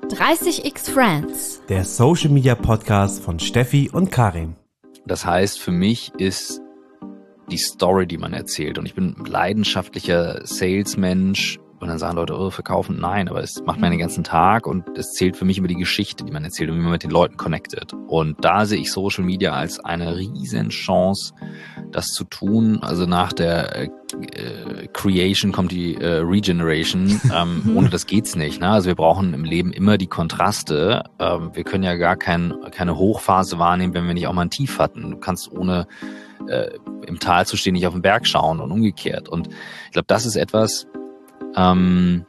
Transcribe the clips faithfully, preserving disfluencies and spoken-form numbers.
dreißig x Friends, der Social Media Podcast von Steffi und Karim. Das heißt, für mich ist die Story, die man erzählt, und ich bin leidenschaftlicher Salesmensch, und dann sagen Leute, oh, verkaufen, nein, aber es macht man den ganzen Tag und es zählt für mich über die Geschichte, die man erzählt und wie man mit den Leuten connectet. Und da sehe ich Social Media als eine riesen Chance, das zu tun. Also nach der äh, Creation kommt die äh, Regeneration. Ähm, ohne das geht's nicht. Ne? Also wir brauchen im Leben immer die Kontraste. Ähm, wir können ja gar kein, keine Hochphase wahrnehmen, wenn wir nicht auch mal ein Tief hatten. Du kannst ohne äh, im Tal zu stehen nicht auf den Berg schauen und umgekehrt. Und ich glaube, das ist etwas, Ähm,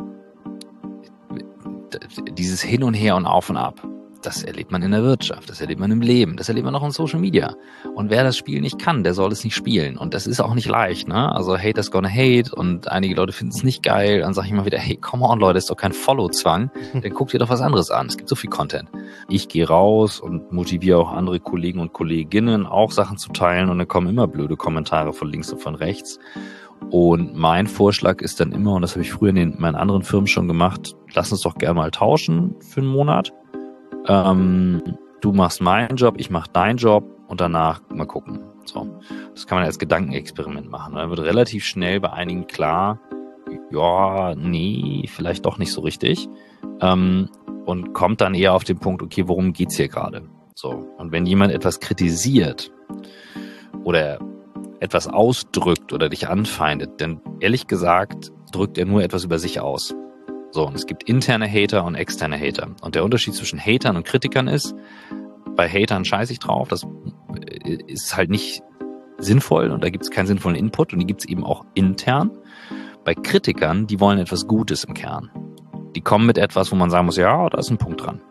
dieses Hin und Her und Auf und Ab, das erlebt man in der Wirtschaft, das erlebt man im Leben, das erlebt man auch in Social Media. Und wer das Spiel nicht kann, der soll es nicht spielen. Und das ist auch nicht leicht, ne? Also Haters gonna hate und einige Leute finden es nicht geil. Dann sage ich immer wieder, hey, come on Leute, ist doch kein Follow-Zwang. Dann guckt ihr doch was anderes an. Es gibt so viel Content. Ich gehe raus und motiviere auch andere Kollegen und Kolleginnen, auch Sachen zu teilen. Und dann kommen immer blöde Kommentare von links und von rechts. Und mein Vorschlag ist dann immer, und das habe ich früher in den, meinen anderen Firmen schon gemacht, lass uns doch gerne mal tauschen für einen Monat. Ähm, du machst meinen Job, ich mache deinen Job und danach mal gucken. So, das kann man als Gedankenexperiment machen. Dann wird relativ schnell bei einigen klar, ja, nee, vielleicht doch nicht so richtig. Ähm, und kommt dann eher auf den Punkt, okay, worum geht's hier gerade? So, und wenn jemand etwas kritisiert oder etwas ausdrückt oder dich anfeindet, denn ehrlich gesagt drückt er nur etwas über sich aus. So, und es gibt interne Hater und externe Hater. Und der Unterschied zwischen Hatern und Kritikern ist, bei Hatern scheiße ich drauf, das ist halt nicht sinnvoll und da gibt es keinen sinnvollen Input und die gibt es eben auch intern. Bei Kritikern, die wollen etwas Gutes im Kern. Die kommen mit etwas, wo man sagen muss, ja, da ist ein Punkt dran.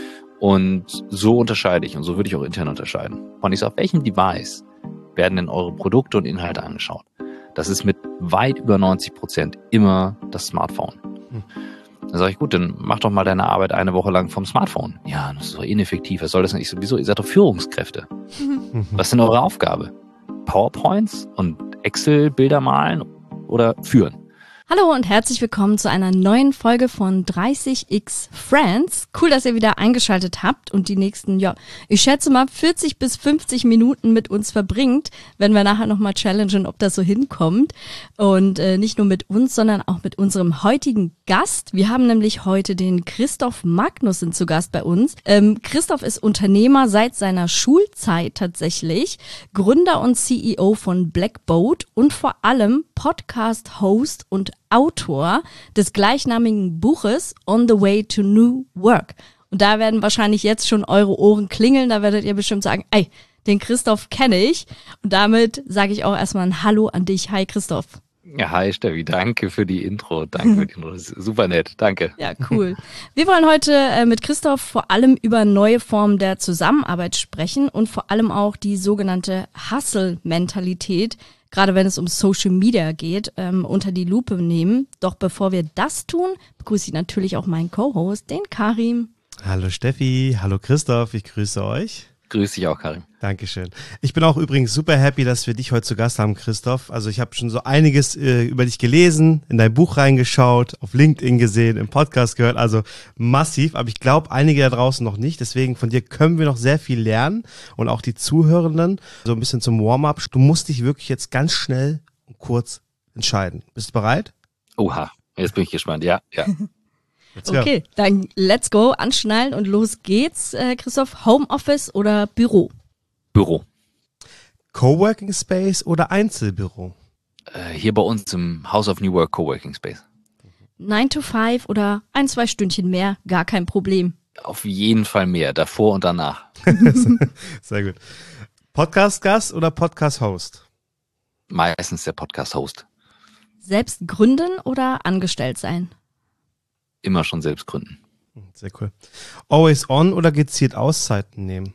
Und so unterscheide ich und so würde ich auch intern unterscheiden. Und ich sage, auf welchem Device werden denn eure Produkte und Inhalte angeschaut? Das ist mit weit über neunzig Prozent immer das Smartphone. Hm. Dann sage ich, gut, dann mach doch mal deine Arbeit eine Woche lang vom Smartphone. Ja, das ist doch ineffektiv. Was soll das nicht? Sowieso, ihr seid doch Führungskräfte. Was ist denn eure Aufgabe? PowerPoints und Excel-Bilder malen oder führen? Hallo und herzlich willkommen zu einer neuen Folge von dreißig x Friends. Cool, dass ihr wieder eingeschaltet habt und die nächsten, ja, ich schätze mal vierzig bis fünfzig Minuten mit uns verbringt, wenn wir nachher nochmal challengen, ob das so hinkommt. Und äh, nicht nur mit uns, sondern auch mit unserem heutigen Gast. Wir haben nämlich heute den Christoph Magnussen zu Gast bei uns. Ähm, Christoph ist Unternehmer seit seiner Schulzeit tatsächlich, Gründer und C E O von Blackboat und vor allem Podcast-Host und Autor des gleichnamigen Buches On the Way to New Work. Und da werden wahrscheinlich jetzt schon eure Ohren klingeln, da werdet ihr bestimmt sagen, ey, den Christoph kenne ich. Und damit sage ich auch erstmal ein Hallo an dich. Hi Christoph. Ja, hi Steffi, danke für die Intro. Danke für die Intro, das ist super nett, danke. Ja, cool. Wir wollen heute äh, mit Christoph vor allem über neue Formen der Zusammenarbeit sprechen und vor allem auch die sogenannte Hustle-Mentalität, gerade wenn es um Social Media geht, ähm, unter die Lupe nehmen. Doch bevor wir das tun, begrüße ich natürlich auch meinen Co-Host, den Karim. Hallo Steffi, hallo Christoph, ich grüße euch. Grüß dich auch, Karim. Dankeschön. Ich bin auch übrigens super happy, dass wir dich heute zu Gast haben, Christoph. Also ich habe schon so einiges äh, über dich gelesen, in dein Buch reingeschaut, auf LinkedIn gesehen, im Podcast gehört, also massiv. Aber ich glaube, einige da draußen noch nicht. Deswegen von dir können wir noch sehr viel lernen und auch die Zuhörenden. So ein bisschen zum Warm-up. Du musst dich wirklich jetzt ganz schnell und kurz entscheiden. Bist du bereit? Oha, jetzt bin ich gespannt. Ja, ja. Okay, dann let's go, anschnallen und los geht's. Äh, Christoph, Homeoffice oder Büro? Büro. Coworking Space oder Einzelbüro? Äh, hier bei uns im House of New Work Coworking Space. nine to five oder ein, zwei Stündchen mehr, gar kein Problem. Auf jeden Fall mehr, davor und danach. Sehr gut. Podcast-Gast oder Podcast-Host? Meistens der Podcast-Host. Selbst gründen oder angestellt sein? Immer schon selbst gründen. Sehr cool. Always on oder gezielt Auszeiten nehmen?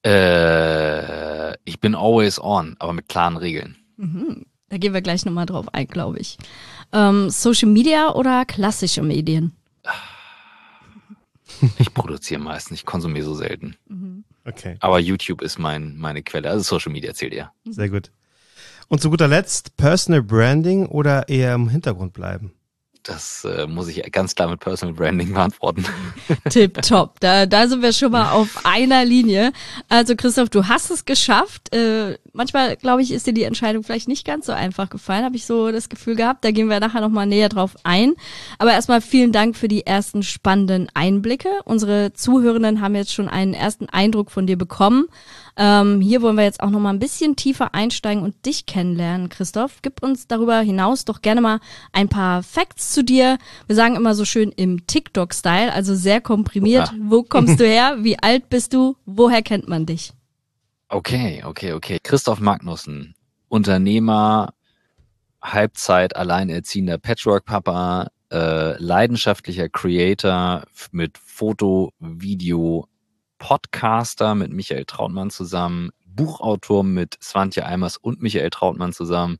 Äh, ich bin always on, aber mit klaren Regeln. Mhm. Da gehen wir gleich nochmal drauf ein, glaube ich. Ähm, Social Media oder klassische Medien? Ich produziere meistens, ich konsumiere so selten. Mhm. Okay. Aber YouTube ist mein, meine Quelle, also Social Media zählt eher. Sehr gut. Und zu guter Letzt, Personal Branding oder eher im Hintergrund bleiben? Das äh, muss ich ganz klar mit Personal Branding beantworten. Tipptopp, da, da sind wir schon mal auf einer Linie. Also Christoph, du hast es geschafft. Äh, manchmal, glaube ich, ist dir die Entscheidung vielleicht nicht ganz so einfach gefallen, habe ich so das Gefühl gehabt. Da gehen wir nachher nochmal näher drauf ein. Aber erstmal vielen Dank für die ersten spannenden Einblicke. Unsere Zuhörenden haben jetzt schon einen ersten Eindruck von dir bekommen. Ähm, hier wollen wir jetzt auch noch mal ein bisschen tiefer einsteigen und dich kennenlernen, Christoph. Gib uns darüber hinaus doch gerne mal ein paar Facts zu dir. Wir sagen immer so schön im TikTok-Style, also sehr komprimiert. Ja. Wo kommst du her? Wie alt bist du? Woher kennt man dich? Okay, okay, okay. Christoph Magnussen, Unternehmer, Halbzeit alleinerziehender Patchwork-Papa, äh, leidenschaftlicher Creator mit Foto, Video, Podcaster mit Michael Trautmann zusammen, Buchautor mit Swantje Eimers und Michael Trautmann zusammen,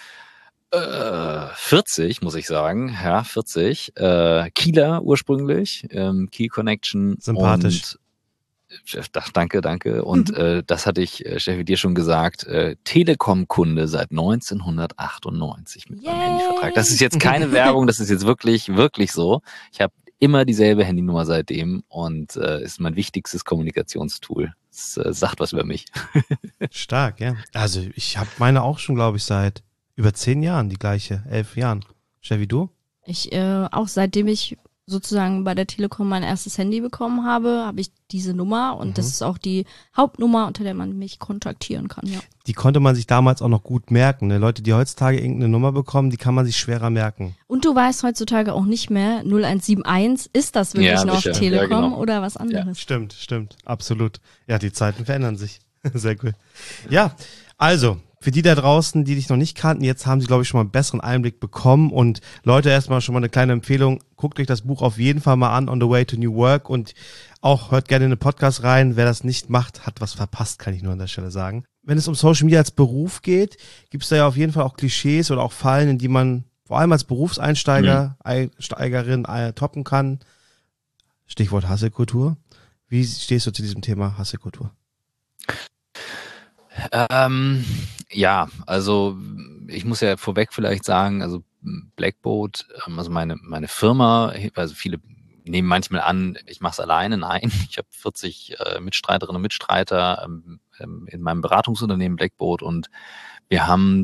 äh, vierzig, muss ich sagen, ja, vierzig, äh, Kieler ursprünglich, ähm, Kiel Connection. Sympathisch. Und, ach, danke, danke. Und äh, das hatte ich, äh, Steffi, dir schon gesagt, äh, Telekom-Kunde seit neunzehnhundertachtundneunzig mit meinem Yay. Handyvertrag. Das ist jetzt keine Werbung, das ist jetzt wirklich, wirklich so. Ich habe immer dieselbe Handynummer seitdem und äh, ist mein wichtigstes Kommunikationstool. Es äh, sagt was über mich. Stark, ja. Also ich habe meine auch schon, glaube ich, seit über zehn Jahren, die gleiche, elf Jahren. Steffi, du? Ich äh, auch seitdem ich sozusagen bei der Telekom mein erstes Handy bekommen habe, habe ich diese Nummer und mhm. das ist auch die Hauptnummer, unter der man mich kontaktieren kann, ja. Die konnte man sich damals auch noch gut merken. Ne? Leute, die heutzutage irgendeine Nummer bekommen, die kann man sich schwerer merken. Und du weißt heutzutage auch nicht mehr, null eins sieben eins, ist das wirklich Ja, noch sicher. Telekom Ja, genau. oder was anderes? Ja. Stimmt, stimmt, absolut. Ja, die Zeiten verändern sich. Sehr cool. Ja, also, für die da draußen, die dich noch nicht kannten, jetzt haben sie, glaube ich, schon mal einen besseren Einblick bekommen. Und Leute, erstmal schon mal eine kleine Empfehlung. Guckt euch das Buch auf jeden Fall mal an, On the Way to New Work. Und auch hört gerne in den Podcast rein. Wer das nicht macht, hat was verpasst, kann ich nur an der Stelle sagen. Wenn es um Social Media als Beruf geht, gibt es da ja auf jeden Fall auch Klischees oder auch Fallen, in die man vor allem als Berufseinsteiger, mhm. Einsteigerin äh, toppen kann. Stichwort Hustle-Kultur. Wie stehst du zu diesem Thema Hustle-Kultur? Ähm, ja, also ich muss ja vorweg vielleicht sagen, also Blackboat, also meine meine Firma, also viele nehmen manchmal an, ich mache es alleine. Nein, ich habe vierzig äh, Mitstreiterinnen und Mitstreiter ähm, in meinem Beratungsunternehmen Blackboat und wir haben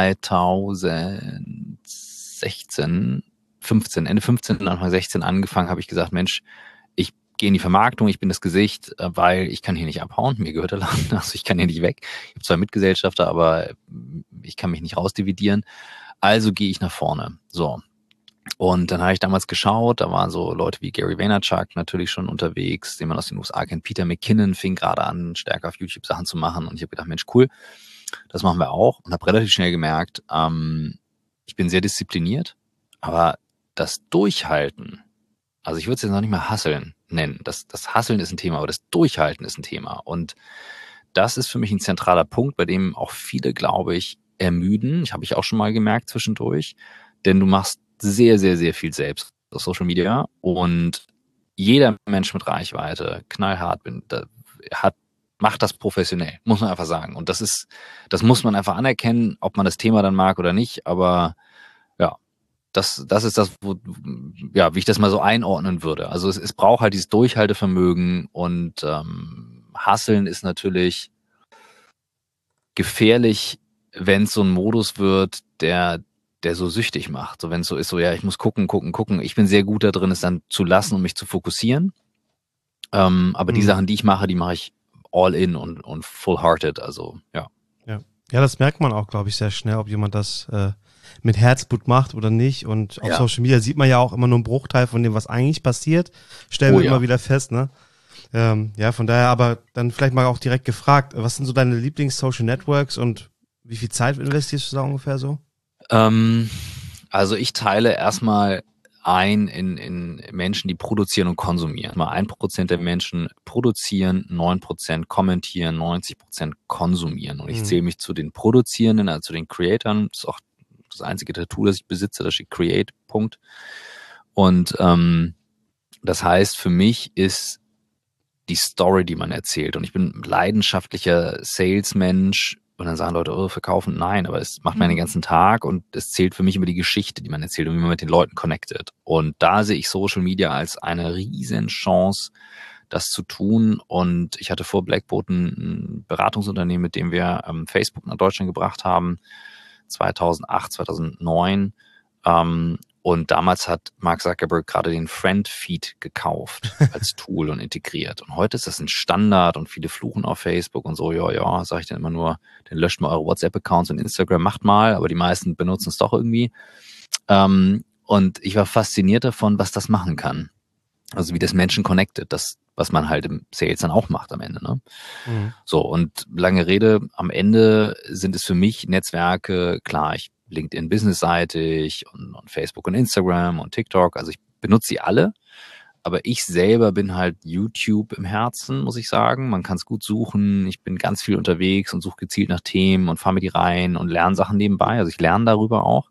zweitausendsechzehn, fünfzehn, Ende fünfzehn, Anfang sechzehn angefangen, habe ich gesagt, Mensch, gehe in die Vermarktung, ich bin das Gesicht, weil ich kann hier nicht abhauen, mir gehört der Laden, also ich kann hier nicht weg. Ich habe zwar Mitgesellschafter, aber ich kann mich nicht rausdividieren. Also gehe ich nach vorne. So. Und dann habe ich damals geschaut, da waren so Leute wie Gary Vaynerchuk natürlich schon unterwegs, den man aus den U S A kennt. Peter McKinnon fing gerade an, stärker auf YouTube Sachen zu machen. Und ich habe gedacht, Mensch, cool, das machen wir auch. Und habe relativ schnell gemerkt, ähm, ich bin sehr diszipliniert, aber das Durchhalten, also ich würde es jetzt noch nicht mal hasseln nennen. Das, das Hasseln ist ein Thema, aber das Durchhalten ist ein Thema. Und das ist für mich ein zentraler Punkt, bei dem auch viele, glaube ich, ermüden. Ich habe ich auch schon mal gemerkt zwischendurch. Denn du machst sehr, sehr, sehr viel selbst auf Social Media. Und jeder Mensch mit Reichweite, knallhart, bin, hat, macht das professionell, muss man einfach sagen. Und das ist, das muss man einfach anerkennen, ob man das Thema dann mag oder nicht. Aber ja, Das, das ist das, wo, ja, wie ich das mal so einordnen würde. Also es, es braucht halt dieses Durchhaltevermögen und ähm, Hustlen ist natürlich gefährlich, wenn es so ein Modus wird, der, der so süchtig macht. So wenn es so ist, so ja, ich muss gucken, gucken, gucken. Ich bin sehr gut da drin, es dann zu lassen und mich zu fokussieren. Ähm, aber mhm. die Sachen, die ich mache, die mache ich all in und, und full-hearted. Also ja. Ja. Ja, das merkt man auch, glaube ich, sehr schnell, ob jemand das äh, mit Herzblut macht oder nicht. Und auf ja. Social Media sieht man ja auch immer nur einen Bruchteil von dem, was eigentlich passiert. Stellen oh, wir ja. immer wieder fest, ne? Ähm, ja, von daher aber dann vielleicht mal auch direkt gefragt, was sind so deine Lieblings-Social Networks und wie viel Zeit investierst du da ungefähr so? Ähm, also ich teile erstmal ein in, in Menschen, die produzieren und konsumieren. Mal ein Prozent der Menschen produzieren, neun Prozent kommentieren, neunzig Prozent konsumieren. Und ich Mhm. zähle mich zu den Produzierenden, also zu den Creatoren. Das ist auch das einzige Tattoo, das ich besitze, da steht Create, Punkt. Und ähm, das heißt, für mich ist die Story, die man erzählt. Und ich bin leidenschaftlicher Salesmensch, Und dann sagen Leute, oh, verkaufen, nein, aber es macht man den ganzen Tag und es zählt für mich über die Geschichte, die man erzählt und wie man mit den Leuten connectet. Und da sehe ich Social Media als eine riesen Chance, das zu tun. Und ich hatte vor Blackboat ein Beratungsunternehmen, mit dem wir ähm, Facebook nach Deutschland gebracht haben, zweitausendacht, zweitausendneun. Ähm, und damals hat Mark Zuckerberg gerade den Friend-Feed gekauft als Tool und integriert. Und heute ist das ein Standard und viele fluchen auf Facebook und so, ja, ja, sage ich dann immer nur, dann löscht mal eure WhatsApp-Accounts und Instagram, macht mal, aber die meisten benutzen es doch irgendwie. Ähm, und ich war fasziniert davon, was das machen kann. Also wie das Menschen connected, das, was man halt im Sales dann auch macht am Ende. Ne? Mhm. So, und lange Rede, am Ende sind es für mich Netzwerke, klar, ich LinkedIn businessseitig und, und Facebook und Instagram und TikTok, also ich benutze sie alle, aber ich selber bin halt YouTube im Herzen, muss ich sagen. Man kann es gut suchen, ich bin ganz viel unterwegs und suche gezielt nach Themen und fahre mir die rein und lerne Sachen nebenbei, also ich lerne darüber auch.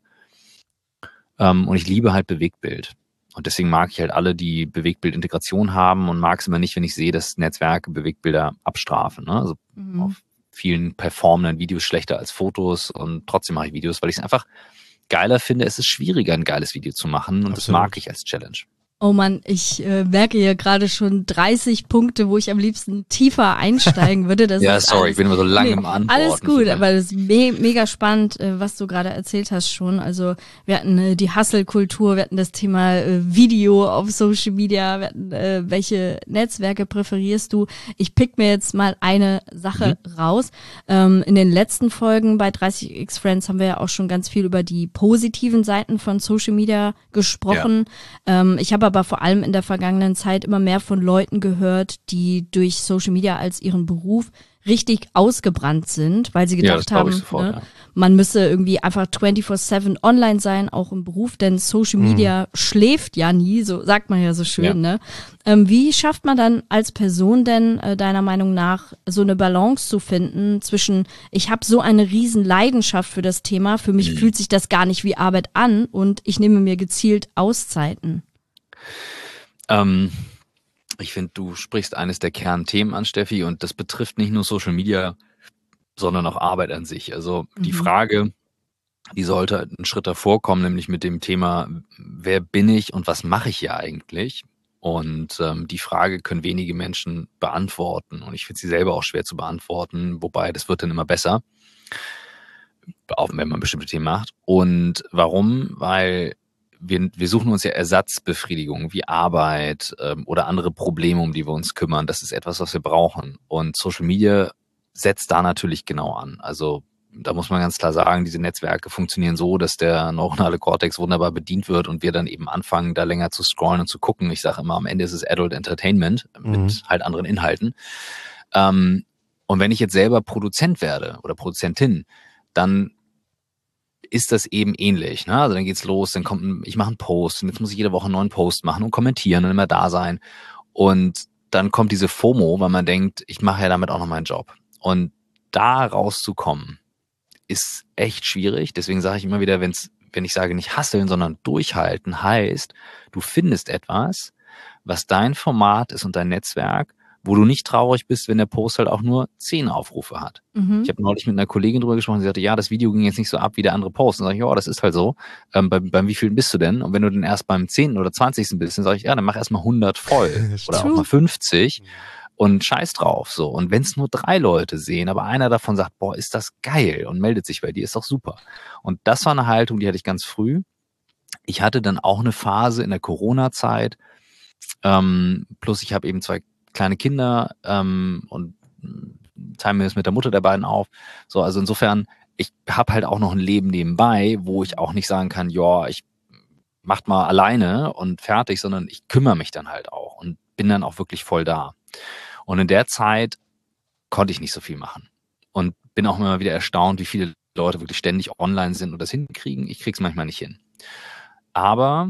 Ähm, und ich liebe halt Bewegtbild. Und deswegen mag ich halt alle, die Bewegtbildintegration haben und mag es immer nicht, wenn ich sehe, dass Netzwerke Bewegtbilder abstrafen. Ne? Also mhm. auf vielen performenden Videos schlechter als Fotos und trotzdem mache ich Videos, weil ich es einfach geiler finde. Es ist schwieriger, ein geiles Video zu machen und Absolut. Das mag ich als Challenge. Oh Mann, ich äh, merke hier gerade schon dreißig Punkte, wo ich am liebsten tiefer einsteigen würde. Das ja, ist sorry, alles, ich bin immer so lange nee, im Antworten. Alles gut, aber das ist me- mega spannend, äh, was du gerade erzählt hast schon. Also wir hatten äh, die Hustle-Kultur, wir hatten das Thema äh, Video auf Social Media, wir hatten, äh, welche Netzwerke präferierst du? Ich pick mir jetzt mal eine Sache mhm. raus. Ähm, in den letzten Folgen bei dreißig x Friends haben wir ja auch schon ganz viel über die positiven Seiten von Social Media gesprochen. Ja. Ähm, ich habe aber vor allem in der vergangenen Zeit immer mehr von Leuten gehört, die durch Social Media als ihren Beruf richtig ausgebrannt sind, weil sie gedacht ja, haben, sofort, ne, ja. man müsse irgendwie einfach vierundzwanzig sieben online sein, auch im Beruf, denn Social Media mhm. schläft ja nie, so sagt man ja so schön. Ja. Ne? Ähm, wie schafft man dann als Person denn äh, deiner Meinung nach so eine Balance zu finden zwischen, ich habe so eine riesen Leidenschaft für das Thema, für mich mhm. fühlt sich das gar nicht wie Arbeit an und ich nehme mir gezielt Auszeiten? Ähm, ich finde, du sprichst eines der Kernthemen an, Steffi, und das betrifft nicht nur Social Media, sondern auch Arbeit an sich. Also mhm. die Frage, die sollte einen Schritt davor kommen, nämlich mit dem Thema, wer bin ich und was mache ich hier eigentlich? Und ähm, die Frage können wenige Menschen beantworten und ich finde sie selber auch schwer zu beantworten, wobei das wird dann immer besser, auch wenn man bestimmte Themen macht. Und warum? Weil Wir, wir suchen uns ja Ersatzbefriedigung wie Arbeit ähm, oder andere Probleme, um die wir uns kümmern. Das ist etwas, was wir brauchen. Und Social Media setzt da natürlich genau an. Also da muss man ganz klar sagen, diese Netzwerke funktionieren so, dass der neuronale Cortex wunderbar bedient wird und wir dann eben anfangen, da länger zu scrollen und zu gucken. Ich sage immer, am Ende ist es Adult Entertainment mit mhm. halt anderen Inhalten. Ähm, und wenn ich jetzt selber Produzent werde oder Produzentin, dann ist das eben ähnlich. Ne? Also dann geht's los, dann kommt ein, ich mache einen Post und jetzt muss ich jede Woche einen neuen Post machen und kommentieren und immer da sein. Und dann kommt diese FOMO, weil man denkt, ich mache ja damit auch noch meinen Job. Und da rauszukommen, ist echt schwierig. Deswegen sage ich immer wieder, wenn's, wenn ich sage nicht hasseln, sondern durchhalten, heißt, du findest etwas, was dein Format ist und dein Netzwerk, wo du nicht traurig bist, wenn der Post halt auch nur zehn Aufrufe hat. Mhm. Ich habe neulich mit einer Kollegin drüber gesprochen, sie sagte, ja, das Video ging jetzt nicht so ab wie der andere Post. Und dann sage ich, ja, das ist halt so. Ähm, beim, beim wievielten bist du denn? Und wenn du dann erst beim zehnten oder zwanzigsten bist, dann sage ich, ja, dann mach erst mal hundert voll. Oder auch mal fünfzig. Und scheiß drauf. So. Und wenn es nur drei Leute sehen, aber einer davon sagt, boah, ist das geil und meldet sich bei dir, ist doch super. Und das war eine Haltung, die hatte ich ganz früh. Ich hatte dann auch eine Phase in der Corona-Zeit, ähm, plus ich habe eben zwei kleine Kinder ähm, und teilen mir das mit der Mutter der beiden auf. So, also insofern, ich habe halt auch noch ein Leben nebenbei, wo ich auch nicht sagen kann, ja, ich macht mal alleine und fertig, sondern ich kümmere mich dann halt auch und bin dann auch wirklich voll da. Und in der Zeit konnte ich nicht so viel machen und bin auch immer wieder erstaunt, wie viele Leute wirklich ständig online sind und das hinkriegen. Ich krieg's manchmal nicht hin. Aber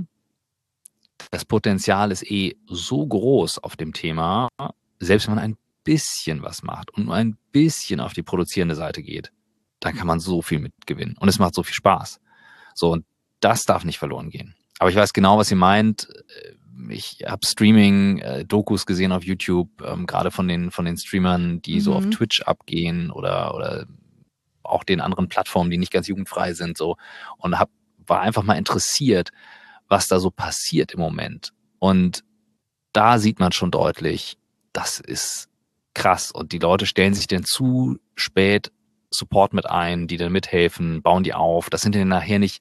das Potenzial ist eh so groß auf dem Thema, selbst wenn man ein bisschen was macht und nur ein bisschen auf die produzierende Seite geht, dann kann man so viel mitgewinnen. Und es macht so viel Spaß. So, und das darf nicht verloren gehen. Aber ich weiß genau, was ihr meint. Ich habe Streaming-Dokus gesehen auf YouTube, ähm, gerade von den von den Streamern, die mhm. so auf Twitch abgehen oder oder auch den anderen Plattformen, die nicht ganz jugendfrei sind, so, und hab, war einfach mal interessiert, was da so passiert im Moment. Und da sieht man schon deutlich, das ist krass. Und die Leute stellen sich dann zu spät Support mit ein, die dann mithelfen, bauen die auf. Das sind dann nachher nicht,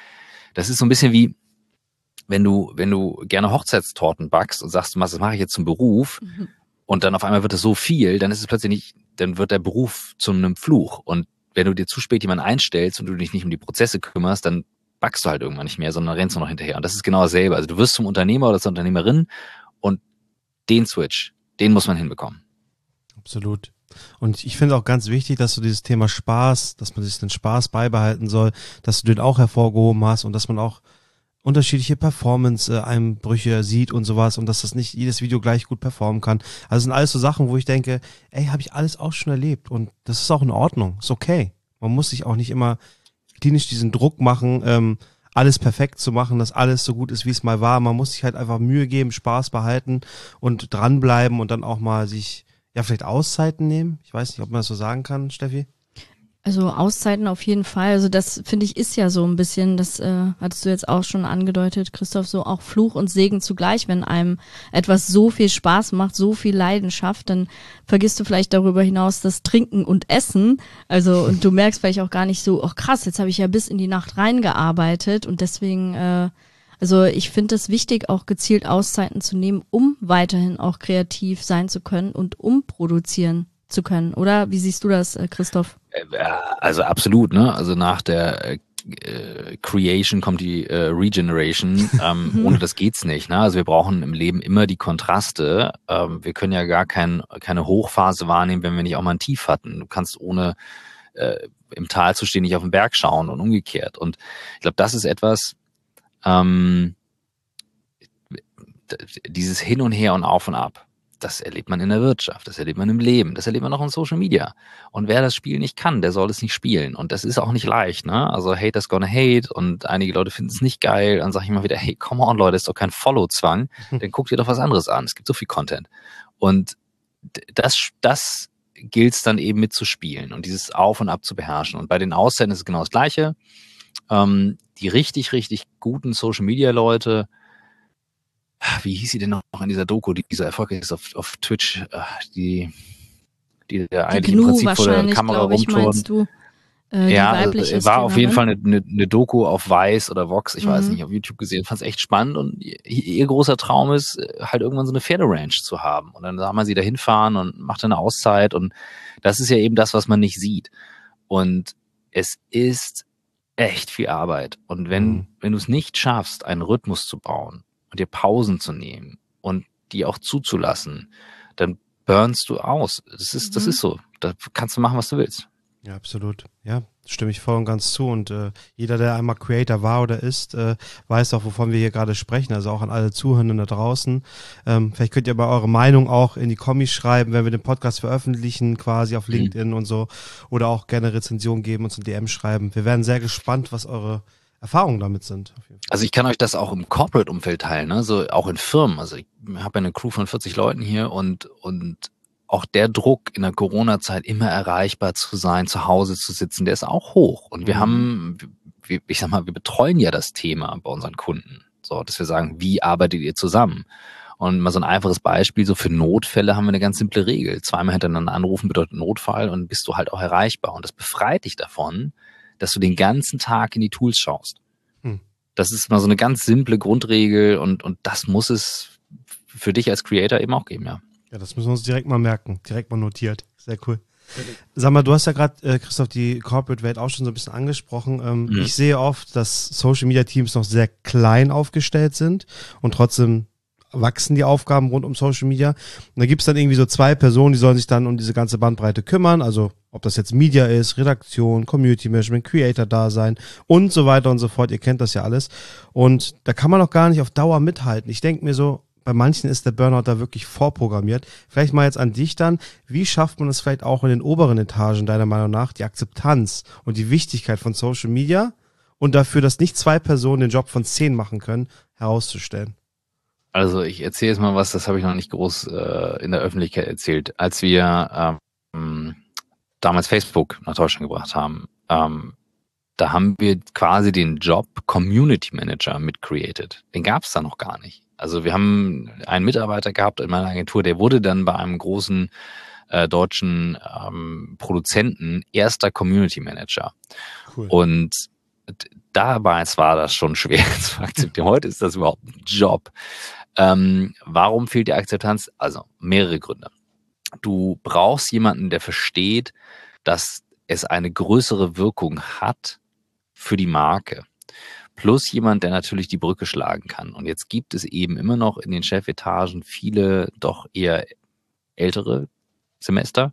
das ist so ein bisschen wie, wenn du, wenn du gerne Hochzeitstorten backst und sagst, das mache ich jetzt zum Beruf, mhm. und dann auf einmal wird es so viel, dann ist es plötzlich nicht, dann wird der Beruf zu einem Fluch. Und wenn du dir zu spät jemanden einstellst und du dich nicht um die Prozesse kümmerst, dann backst du halt irgendwann nicht mehr, sondern rennst du noch hinterher. Und das ist genau dasselbe. Also du wirst zum Unternehmer oder zur Unternehmerin und den Switch, den muss man hinbekommen. Absolut. Und ich finde auch ganz wichtig, dass du dieses Thema Spaß, dass man sich den Spaß beibehalten soll, dass du den auch hervorgehoben hast und dass man auch unterschiedliche Performance-Einbrüche sieht und sowas und dass das nicht jedes Video gleich gut performen kann. Also das sind alles so Sachen, wo ich denke, ey, habe ich alles auch schon erlebt und das ist auch in Ordnung, ist okay. Man muss sich auch nicht immer klinisch diesen Druck machen, ähm, alles perfekt zu machen, dass alles so gut ist, wie es mal war. Man muss sich halt einfach Mühe geben, Spaß behalten und dranbleiben und dann auch mal sich, ja, vielleicht Auszeiten nehmen. Ich weiß nicht, ob man das so sagen kann, Steffi. Also Auszeiten auf jeden Fall. Also das, finde ich, ist ja so ein bisschen, das äh, hattest du jetzt auch schon angedeutet, Christoph, so auch Fluch und Segen zugleich. Wenn einem etwas so viel Spaß macht, so viel Leidenschaft, dann vergisst du vielleicht darüber hinaus das Trinken und Essen. Also und du merkst vielleicht auch gar nicht so, ach krass, jetzt habe ich ja bis in die Nacht reingearbeitet und deswegen, äh, also ich finde es wichtig, auch gezielt Auszeiten zu nehmen, um weiterhin auch kreativ sein zu können und um produzieren zu können, oder? Wie siehst du das, Christoph? Also absolut, ne? Also nach der äh, Creation kommt die äh, Regeneration. Ähm, mhm. Ohne das geht's nicht, ne? Also wir brauchen im Leben immer die Kontraste. Ähm, wir können ja gar kein, keine Hochphase wahrnehmen, wenn wir nicht auch mal ein Tief hatten. Du kannst ohne äh, im Tal zu stehen nicht auf den Berg schauen und umgekehrt. Und ich glaube, das ist etwas, ähm, dieses Hin und Her und Auf und Ab. Das erlebt man in der Wirtschaft, das erlebt man im Leben, das erlebt man auch in Social Media. Und wer das Spiel nicht kann, der soll es nicht spielen. Und das ist auch nicht leicht, ne? Also Haters gonna hate und einige Leute finden es nicht geil. Dann sage ich immer wieder, hey, come on, Leute, ist doch kein Follow-Zwang. Dann guckt ihr doch was anderes an. Es gibt so viel Content. Und das, das gilt es dann eben mitzuspielen und dieses Auf und Ab zu beherrschen. Und bei den Auszeiten ist es genau das Gleiche. Ähm, die richtig, richtig guten Social Media Leute, wie hieß sie denn noch in dieser Doku, die dieser erfolgreich ist auf, auf Twitch, die, die da eigentlich Gnu im Prinzip vor der Kamera rumturnt. Äh, ja, also, war auf jeden Fall eine, eine, eine Doku auf Vice oder Vox, ich mhm. weiß nicht, auf YouTube gesehen, fand es echt spannend und ihr, ihr großer Traum ist, halt irgendwann so eine Pferderanch zu haben und dann soll man sie da hinfahren und macht eine Auszeit und das ist ja eben das, was man nicht sieht und es ist echt viel Arbeit und wenn, mhm. wenn du es nicht schaffst, einen Rhythmus zu bauen und dir Pausen zu nehmen und die auch zuzulassen, dann burnst du aus. Das ist, mhm. das ist so. Da kannst du machen, was du willst. Ja, absolut. Ja, stimme ich voll und ganz zu. Und äh, jeder, der einmal Creator war oder ist, äh, weiß auch, wovon wir hier gerade sprechen. Also auch an alle Zuhörenden da draußen. Ähm, vielleicht könnt ihr mal eure Meinung auch in die Kommis schreiben, wenn wir den Podcast veröffentlichen, quasi auf LinkedIn mhm. und so. Oder auch gerne Rezension geben, uns ein D M schreiben. Wir werden sehr gespannt, was eure Erfahrungen damit sind. Also ich kann euch das auch im Corporate-Umfeld teilen, ne? So auch in Firmen. Also ich habe ja eine Crew von vierzig Leuten hier und und auch der Druck in der Corona-Zeit immer erreichbar zu sein, zu Hause zu sitzen, der ist auch hoch. Und wir mhm. haben, wir, ich sag mal, wir betreuen ja das Thema bei unseren Kunden, so dass wir sagen, wie arbeitet ihr zusammen? Und mal so ein einfaches Beispiel, so für Notfälle haben wir eine ganz simple Regel. Zweimal hintereinander anrufen bedeutet Notfall und bist du halt auch erreichbar. Und das befreit dich davon, dass du den ganzen Tag in die Tools schaust. Hm. Das ist mal so eine ganz simple Grundregel und, und das muss es für dich als Creator eben auch geben, ja. Ja, das müssen wir uns direkt mal merken, direkt mal notiert. Sehr cool. Sag mal, du hast ja gerade, äh, Christoph, die Corporate-Welt auch schon so ein bisschen angesprochen. Ähm, mhm. Ich sehe oft, dass Social-Media-Teams noch sehr klein aufgestellt sind und trotzdem wachsen die Aufgaben rund um Social Media. Und da gibt's dann irgendwie so zwei Personen, die sollen sich dann um diese ganze Bandbreite kümmern. Also ob das jetzt Media ist, Redaktion, Community Management, Creator-Dasein und so weiter und so fort. Ihr kennt das ja alles. Und da kann man auch gar nicht auf Dauer mithalten. Ich denke mir so, bei manchen ist der Burnout da wirklich vorprogrammiert. Vielleicht mal jetzt an dich dann. Wie schafft man es vielleicht auch in den oberen Etagen, deiner Meinung nach, die Akzeptanz und die Wichtigkeit von Social Media und dafür, dass nicht zwei Personen den Job von zehn machen können, herauszustellen? Also ich erzähle jetzt mal was, das habe ich noch nicht groß äh, in der Öffentlichkeit erzählt. Als wir ähm, damals Facebook nach Deutschland gebracht haben, ähm, da haben wir quasi den Job Community Manager mit created. Den gab es da noch gar nicht. Also wir haben einen Mitarbeiter gehabt in meiner Agentur, der wurde dann bei einem großen äh, deutschen ähm, Produzenten erster Community Manager. Cool. Und damals war das schon schwer zu akzeptieren. Heute ist das überhaupt ein Job. Ähm, warum fehlt die Akzeptanz? Also mehrere Gründe. Du brauchst jemanden, der versteht, dass es eine größere Wirkung hat für die Marke. Plus jemand, der natürlich die Brücke schlagen kann. Und jetzt gibt es eben immer noch in den Chefetagen viele doch eher ältere Semester,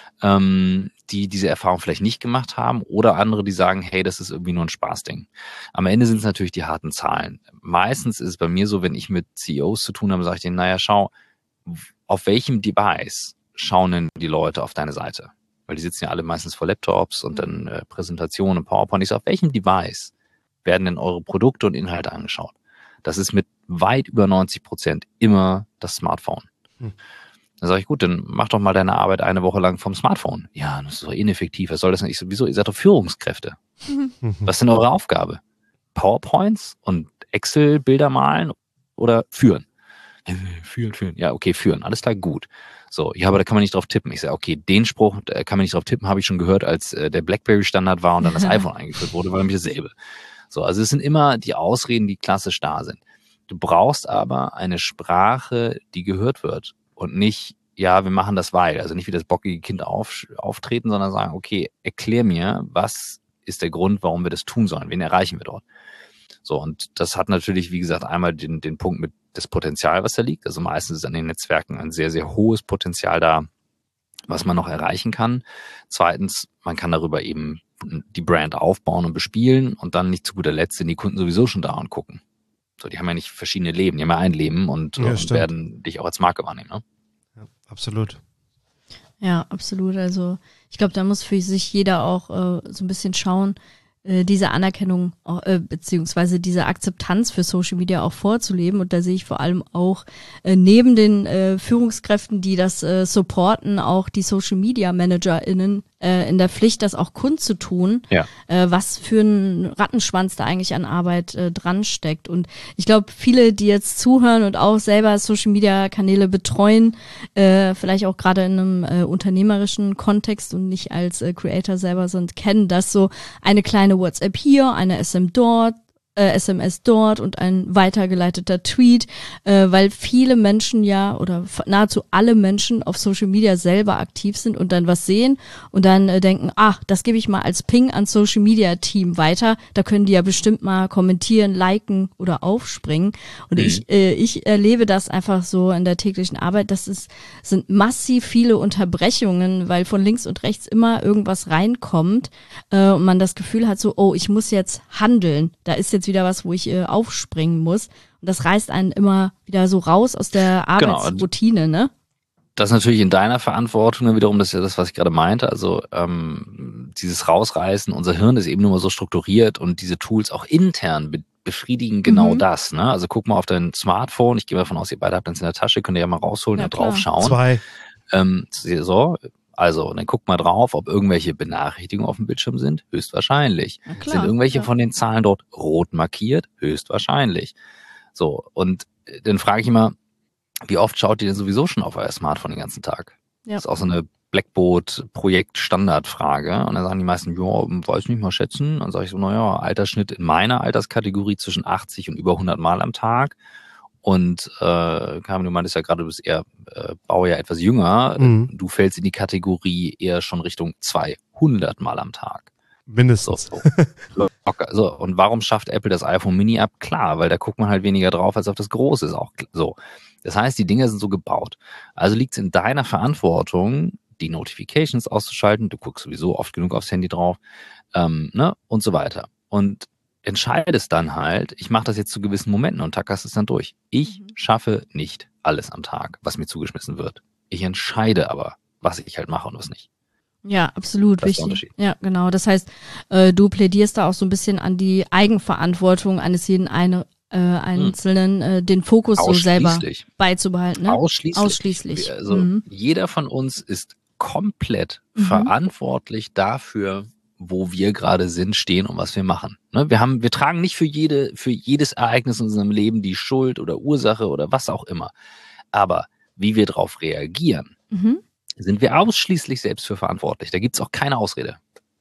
ähm, die diese Erfahrung vielleicht nicht gemacht haben oder andere, die sagen, hey, das ist irgendwie nur ein Spaßding. Am Ende sind es natürlich die harten Zahlen. Meistens ist es bei mir so, wenn ich mit C E Os zu tun habe, sage ich denen, naja, schau, auf welchem Device schauen denn die Leute auf deine Seite? Weil die sitzen ja alle meistens vor Laptops und dann äh, Präsentationen und PowerPoint. Ich sage, auf welchem Device werden denn eure Produkte und Inhalte angeschaut? Das ist mit weit über neunzig Prozent immer das Smartphone. Hm. Dann sage ich, gut, dann mach doch mal deine Arbeit eine Woche lang vom Smartphone. Ja, das ist doch ineffektiv. Was soll das denn? Ich so, wieso? Ihr seid doch Führungskräfte. Was ist denn eure Aufgabe? PowerPoints und Excel-Bilder malen oder führen? Führen, führen. Ja, okay, führen. Alles klar, gut. So, ja, aber da kann man nicht drauf tippen. Ich sage, okay, den Spruch, da kann man nicht drauf tippen, habe ich schon gehört, als äh, der BlackBerry-Standard war und dann das iPhone eingeführt wurde, war nämlich dasselbe. So, also es sind immer die Ausreden, die klassisch da sind. Du brauchst aber eine Sprache, die gehört wird und nicht, ja, wir machen das weil, also nicht wie das bockige Kind auf, auftreten, sondern sagen, okay, erklär mir, was ist der Grund, warum wir das tun sollen, wen erreichen wir dort? So, und das hat natürlich, wie gesagt, einmal den, den Punkt mit das Potenzial, was da liegt. Also meistens ist an den Netzwerken ein sehr, sehr hohes Potenzial da, was man noch erreichen kann. Zweitens, man kann darüber eben die Brand aufbauen und bespielen und dann nicht zu guter Letzt sind die Kunden sowieso schon da und gucken. So, die haben ja nicht verschiedene Leben, die haben ja ein Leben und, ja, und werden dich auch als Marke wahrnehmen. Ne? Ja, absolut. Ja, absolut. Also ich glaube, da muss für sich jeder auch äh, so ein bisschen schauen, äh, diese Anerkennung äh, beziehungsweise diese Akzeptanz für Social Media auch vorzuleben. Und da sehe ich vor allem auch äh, neben den äh, Führungskräften, die das äh, supporten, auch die Social Media ManagerInnen äh, in der Pflicht, das auch kundzutun, ja. äh, was für ein Rattenschwanz da eigentlich an Arbeit äh, dran steckt. Und ich glaube, viele, die jetzt zuhören und auch selber Social Media Kanäle betreuen, äh, vielleicht auch gerade in einem äh, unternehmerischen Kontext und nicht als äh, Creator selber sind, kennen das so eine kleine WhatsApp hier, eine S M dort, äh, S M S dort und ein weitergeleiteter Tweet, äh, weil viele Menschen ja oder nahezu alle Menschen auf Social Media selber aktiv sind und dann was sehen und dann äh, denken, ach, das gebe ich mal als Ping ans Social Media Team weiter, da können die ja bestimmt mal kommentieren, liken oder aufspringen und mhm. ich äh, ich erlebe das einfach so in der täglichen Arbeit, das ist sind massiv viele Unterbrechungen, weil von links und rechts immer irgendwas reinkommt äh, und man das Gefühl hat so, oh, ich muss jetzt handeln, da ist jetzt wieder was, wo ich äh, aufspringen muss. Und das reißt einen immer wieder so raus aus der Arbeitsroutine, genau. ne? Das ist natürlich in deiner Verantwortung wiederum, das ist ja das, was ich gerade meinte. Also ähm, dieses Rausreißen, unser Hirn ist eben nur mal so strukturiert und diese Tools auch intern be- befriedigen genau mhm. das. Ne? Also guck mal auf dein Smartphone. Ich gehe mal davon aus, ihr beide habt eins in der Tasche, könnt ihr ja mal rausholen ja, und drauf schauen. Zwei. Ähm, so, also, dann guck mal drauf, ob irgendwelche Benachrichtigungen auf dem Bildschirm sind. Höchstwahrscheinlich. Klar, sind irgendwelche ja. von den Zahlen dort rot markiert? Höchstwahrscheinlich. So, und dann frage ich immer, wie oft schaut ihr denn sowieso schon auf euer Smartphone den ganzen Tag? Ja. Das ist auch so eine Blackboard-Projekt-Standardfrage. Und dann sagen die meisten, ja, weiß nicht mal schätzen. Dann sage ich so, naja, Altersschnitt in meiner Alterskategorie zwischen achtzig und über hundert Mal am Tag. Und äh, Carmen, du meintest ja gerade, du bist eher äh, Baujahr etwas jünger. Mhm. Du fällst in die Kategorie eher schon Richtung zweihundert Mal am Tag. Mindestens. So, so. so, und warum schafft Apple das iPhone Mini ab? Klar, weil da guckt man halt weniger drauf, als auf das Große ist auch so. Das heißt, die Dinger sind so gebaut. Also liegt es in deiner Verantwortung, die Notifications auszuschalten. Du guckst sowieso oft genug aufs Handy drauf, ähm, ne, und so weiter. Und entscheidest dann halt, ich mache das jetzt zu gewissen Momenten und tackerst es dann durch. Ich mhm. schaffe nicht alles am Tag, was mir zugeschmissen wird. Ich entscheide aber, was ich halt mache und was nicht. Ja, absolut das wichtig. Ja, genau. Das heißt, äh, du plädierst da auch so ein bisschen an die Eigenverantwortung eines jeden eine, äh, Einzelnen, äh, den Fokus so selber beizubehalten. Ne? Ausschließlich. Ausschließlich. Also mhm. jeder von uns ist komplett Mhm. verantwortlich dafür, wo wir gerade sind, stehen und was wir machen. Ne? Wir haben, wir tragen nicht für jede, für jedes Ereignis in unserem Leben die Schuld oder Ursache oder was auch immer. Aber wie wir darauf reagieren, Mhm. sind wir ausschließlich selbst für verantwortlich. Da gibt's auch keine Ausrede.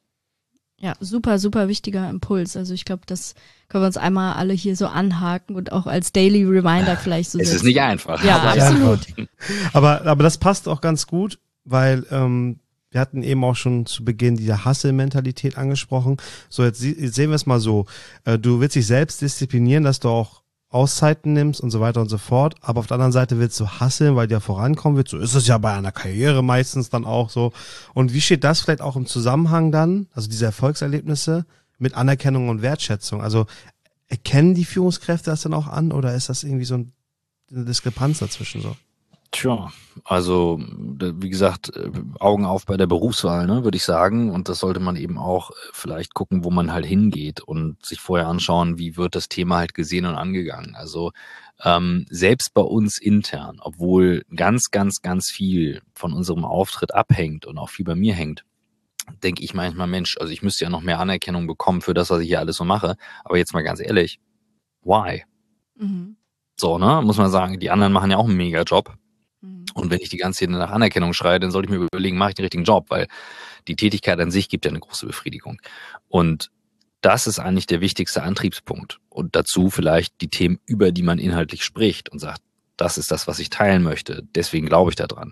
Ja, super, super wichtiger Impuls. Also ich glaube, das können wir uns einmal alle hier so anhaken und auch als Daily Reminder vielleicht so Es setzen. ist nicht einfach. Ja, aber absolut. Aber, aber das passt auch ganz gut, weil ähm, wir hatten eben auch schon zu Beginn diese Hustle-Mentalität angesprochen. So, jetzt, sie- jetzt sehen wir es mal so. Äh, du willst dich selbst disziplinieren, dass du auch Auszeiten nimmst und so weiter und so fort. Aber auf der anderen Seite willst du hustlen, weil du ja vorankommen willst. So ist es ja bei einer Karriere meistens dann auch so. Und wie steht das vielleicht auch im Zusammenhang dann, also diese Erfolgserlebnisse, mit Anerkennung und Wertschätzung? Also erkennen die Führungskräfte das dann auch an oder ist das irgendwie so ein, eine Diskrepanz dazwischen so? Tja, also da- wie gesagt, äh, Augen auf bei der Berufswahl, ne, würde ich sagen. Und das sollte man eben auch äh, vielleicht gucken, wo man halt hingeht und sich vorher anschauen, wie wird das Thema halt gesehen und angegangen. Also ähm, selbst bei uns intern, obwohl ganz, ganz, ganz viel von unserem Auftritt abhängt und auch viel bei mir hängt, denke ich manchmal, Mensch, also ich müsste ja noch mehr Anerkennung bekommen für das, was ich hier alles so mache. Aber jetzt mal ganz ehrlich, why? Mhm. So, ne, muss man sagen, die anderen machen ja auch einen Mega-Job. Mhm. Und wenn ich die ganze Zeit nach Anerkennung schreie, dann sollte ich mir überlegen, mache ich den richtigen Job, weil die Tätigkeit an sich gibt ja eine große Befriedigung. Und das ist eigentlich der wichtigste Antriebspunkt. Und dazu vielleicht die Themen, über die man inhaltlich spricht und sagt, das ist das, was ich teilen möchte. Deswegen glaube ich daran.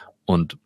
Und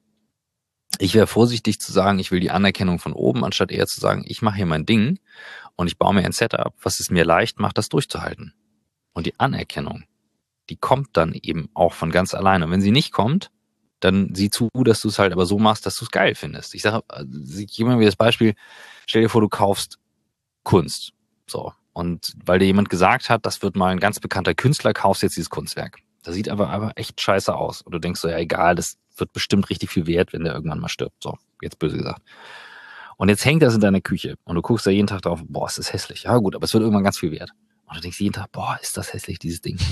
ich wäre vorsichtig zu sagen, ich will die Anerkennung von oben, anstatt eher zu sagen, ich mache hier mein Ding und ich baue mir ein Setup, was es mir leicht macht, das durchzuhalten. Und die Anerkennung, die kommt dann eben auch von ganz alleine. Und wenn sie nicht kommt, dann sieh zu, dass du es halt aber so machst, dass du es geil findest. Ich sage, ich gebe mal wieder das Beispiel, stell dir vor, du kaufst Kunst. So. Und weil dir jemand gesagt hat, das wird mal ein ganz bekannter Künstler, kaufst jetzt dieses Kunstwerk. Das sieht aber, aber echt scheiße aus. Und du denkst so, ja egal, das wird bestimmt richtig viel wert, wenn der irgendwann mal stirbt. So, jetzt böse gesagt. Und jetzt hängt das in deiner Küche und du guckst da jeden Tag drauf, boah, ist das hässlich. Ja gut, aber es wird irgendwann ganz viel wert. Und du denkst jeden Tag, boah, ist das hässlich, dieses Ding.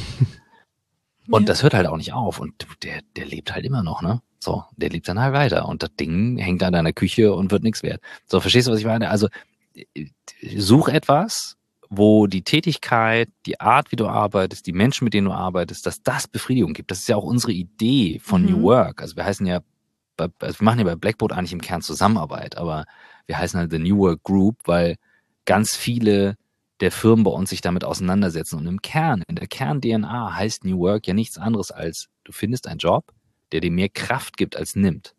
Und Ja. das hört halt auch nicht auf. Und der, der lebt halt immer noch, ne? So, der lebt dann halt weiter. Und das Ding hängt da in deiner Küche und wird nichts wert. So, verstehst du, was ich meine? Also, such etwas, wo die Tätigkeit, die Art, wie du arbeitest, die Menschen, mit denen du arbeitest, dass das Befriedigung gibt. Das ist ja auch unsere Idee von Mhm. New Work. Also wir heißen ja, bei, also wir machen ja bei Blackboard eigentlich im Kern Zusammenarbeit, aber wir heißen halt The New Work Group, weil ganz viele der Firmen bei uns sich damit auseinandersetzen. Und im Kern, in der Kern-D N A heißt New Work ja nichts anderes als, du findest einen Job, der dir mehr Kraft gibt als nimmt.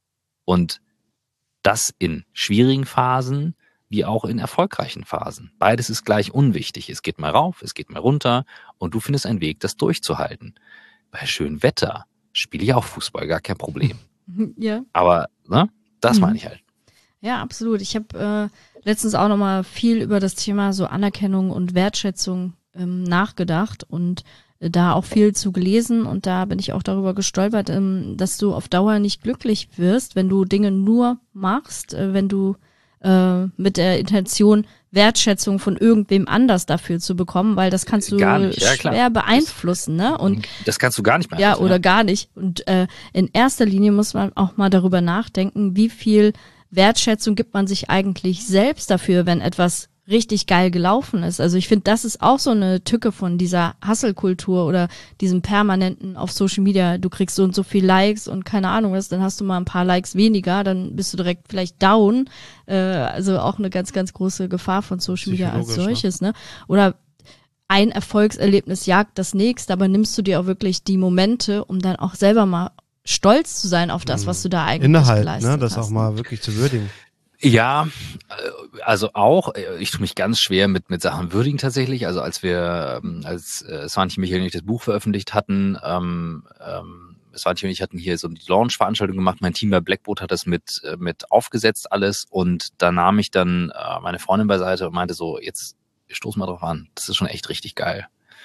Und das in schwierigen Phasen wie auch in erfolgreichen Phasen. Beides ist gleich unwichtig. Es geht mal rauf, es geht mal runter und du findest einen Weg, das durchzuhalten. Bei schönem Wetter spiele ich auch Fußball, gar kein Problem. Ja. Aber ne, das Mhm. meine ich halt. Ja, absolut. Ich habe äh, letztens auch nochmal viel über das Thema so Anerkennung und Wertschätzung ähm, nachgedacht und äh, da auch viel zu gelesen und da bin ich auch darüber gestolpert, ähm, dass du auf Dauer nicht glücklich wirst, wenn du Dinge nur machst, äh, wenn du äh, mit der Intention Wertschätzung von irgendwem anders dafür zu bekommen, weil das kannst du Gar nicht, ja, klar. schwer beeinflussen, ne? Und Das kannst du gar nicht mehr. ja, oder gar nicht. Und äh, in erster Linie muss man auch mal darüber nachdenken, wie viel Wertschätzung gibt man sich eigentlich selbst dafür, wenn etwas richtig geil gelaufen ist. Also ich finde, das ist auch so eine Tücke von dieser Hustle-Kultur oder diesem permanenten auf Social Media, du kriegst so und so viel Likes und keine Ahnung was, dann hast du mal ein paar Likes weniger, dann bist du direkt vielleicht down. Äh, also auch eine ganz, ganz große Gefahr von Social Media als Psychologisch, solches, ne? Oder ein Erfolgserlebnis jagt das nächste, aber nimmst du dir auch wirklich die Momente, um dann auch selber mal stolz zu sein auf das, was du da eigentlich Inhalt, geleistet ne, das hast. auch mal wirklich zu würdigen. Ja, äh, also auch, äh, ich tue mich ganz schwer mit mit Sachen würdigen tatsächlich. Also als wir, ähm, als äh, Swantje Michael und ich das Buch veröffentlicht hatten, ähm, ähm, Swantje und ich hatten hier so die Launch-Veranstaltung gemacht. Mein Team bei Blackboard hat das mit äh, mit aufgesetzt alles und da nahm ich dann äh, meine Freundin beiseite und meinte so, jetzt stoß mal drauf an, das ist schon echt richtig geil.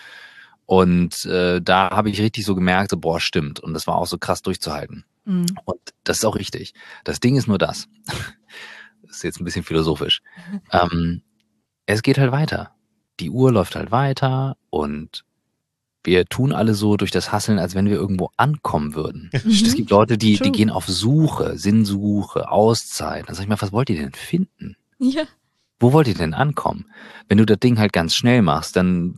Und äh, da habe ich richtig so gemerkt, so, boah, stimmt. Und das war auch so krass durchzuhalten. Mhm. Und das ist auch richtig. Das Ding ist nur das. Das ist jetzt ein bisschen philosophisch. ähm, es geht halt weiter. Die Uhr läuft halt weiter und wir tun alle so durch das Hasseln, als wenn wir irgendwo ankommen würden. Es gibt Leute, die, die gehen auf Suche, Sinnsuche, Auszeit. Dann sag ich mal, was wollt ihr denn finden? Ja. Wo wollt ihr denn ankommen? Wenn du das Ding halt ganz schnell machst, dann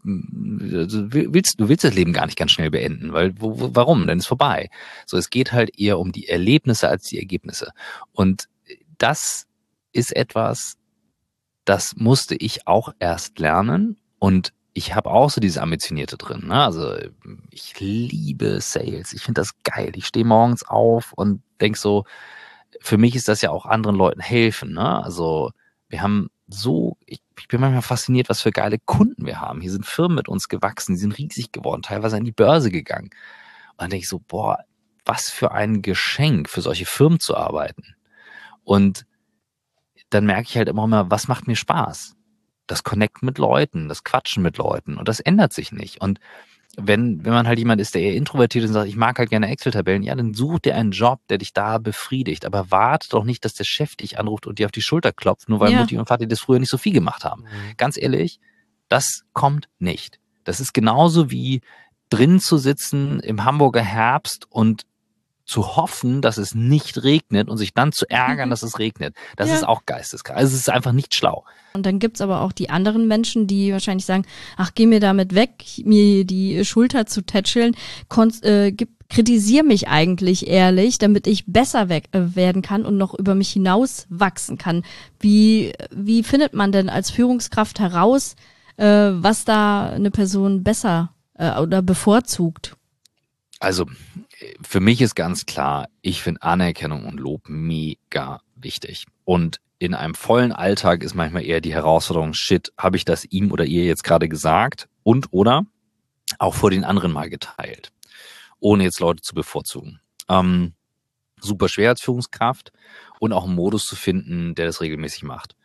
willst du willst das Leben gar nicht ganz schnell beenden, weil wo, wo, warum? Dann ist vorbei. So, es geht halt eher um die Erlebnisse als die Ergebnisse. Und das ist etwas, das musste ich auch erst lernen und ich habe auch so dieses Ambitionierte drin. Ne? Also ich liebe Sales, ich finde das geil. Ich stehe morgens auf und denk so, für mich ist das ja auch anderen Leuten helfen. Ne? Also wir haben so, ich, ich bin manchmal fasziniert, was für geile Kunden wir haben. Hier sind Firmen mit uns gewachsen, die sind riesig geworden, teilweise an die Börse gegangen. Und dann denke ich so, boah, was für ein Geschenk, für solche Firmen zu arbeiten. Und dann merke ich halt immer mehr, was macht mir Spaß? Das Connecten mit Leuten, das Quatschen mit Leuten. Und das ändert sich nicht. Und wenn, wenn man halt jemand ist, der eher introvertiert ist und sagt, ich mag halt gerne Excel-Tabellen, ja, dann such dir einen Job, der dich da befriedigt. Aber warte doch nicht, dass der Chef dich anruft und dir auf die Schulter klopft, nur weil Ja. Mutti und Vati das früher nicht so viel gemacht haben. Mhm. Ganz ehrlich, das kommt nicht. Das ist genauso wie drin zu sitzen im Hamburger Herbst und zu hoffen, dass es nicht regnet und sich dann zu ärgern, Mhm. dass es regnet. Das Ja. ist auch geisteskrank. Also es ist einfach nicht schlau. Und dann gibt's aber auch die anderen Menschen, die wahrscheinlich sagen, ach, geh mir damit weg, mir die Schulter zu tätscheln, kon- äh, gib, kritisier mich eigentlich ehrlich, damit ich besser weg, äh, werden kann und noch über mich hinaus wachsen kann. Wie, wie findet man denn als Führungskraft heraus, äh, was da eine Person besser äh, oder bevorzugt? Also für mich ist ganz klar, ich finde Anerkennung und Lob mega wichtig. Und in einem vollen Alltag ist manchmal eher die Herausforderung, shit, habe ich das ihm oder ihr jetzt gerade gesagt und oder auch vor den anderen mal geteilt, ohne jetzt Leute zu bevorzugen. Ähm, super schwer als Führungskraft und auch einen Modus zu finden, der das regelmäßig macht.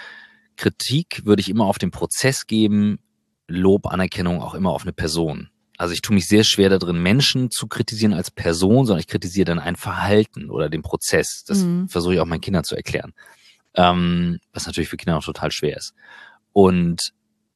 Kritik würde ich immer auf den Prozess geben, Lob, Anerkennung auch immer auf eine Person. Also ich tue mich sehr schwer darin, Menschen zu kritisieren als Person, sondern ich kritisiere dann ein Verhalten oder den Prozess. Das Mhm. versuche ich auch meinen Kindern zu erklären. Ähm, was natürlich für Kinder auch total schwer ist. Und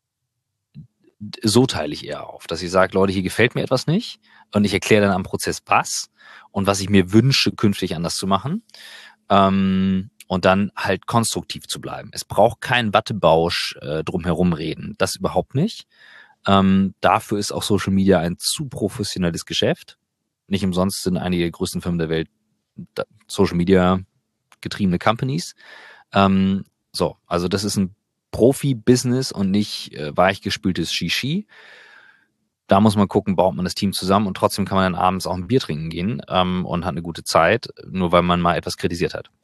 so teile ich eher auf, dass ich sage, Leute, hier gefällt mir etwas nicht und ich erkläre dann am Prozess was und was ich mir wünsche, künftig anders zu machen. Ähm, und dann halt konstruktiv zu bleiben. Es braucht keinen Wattebausch äh, drumherum reden. Das überhaupt nicht. Ähm, dafür ist auch Social Media ein zu professionelles Geschäft. Nicht umsonst sind einige der größten Firmen der Welt Social Media getriebene Companies. Ähm, so, also das ist ein Profi-Business und nicht äh, weichgespültes Shishi. Da muss man gucken, baut man das Team zusammen und trotzdem kann man dann abends auch ein Bier trinken gehen ähm, und hat eine gute Zeit, nur weil man mal etwas kritisiert hat.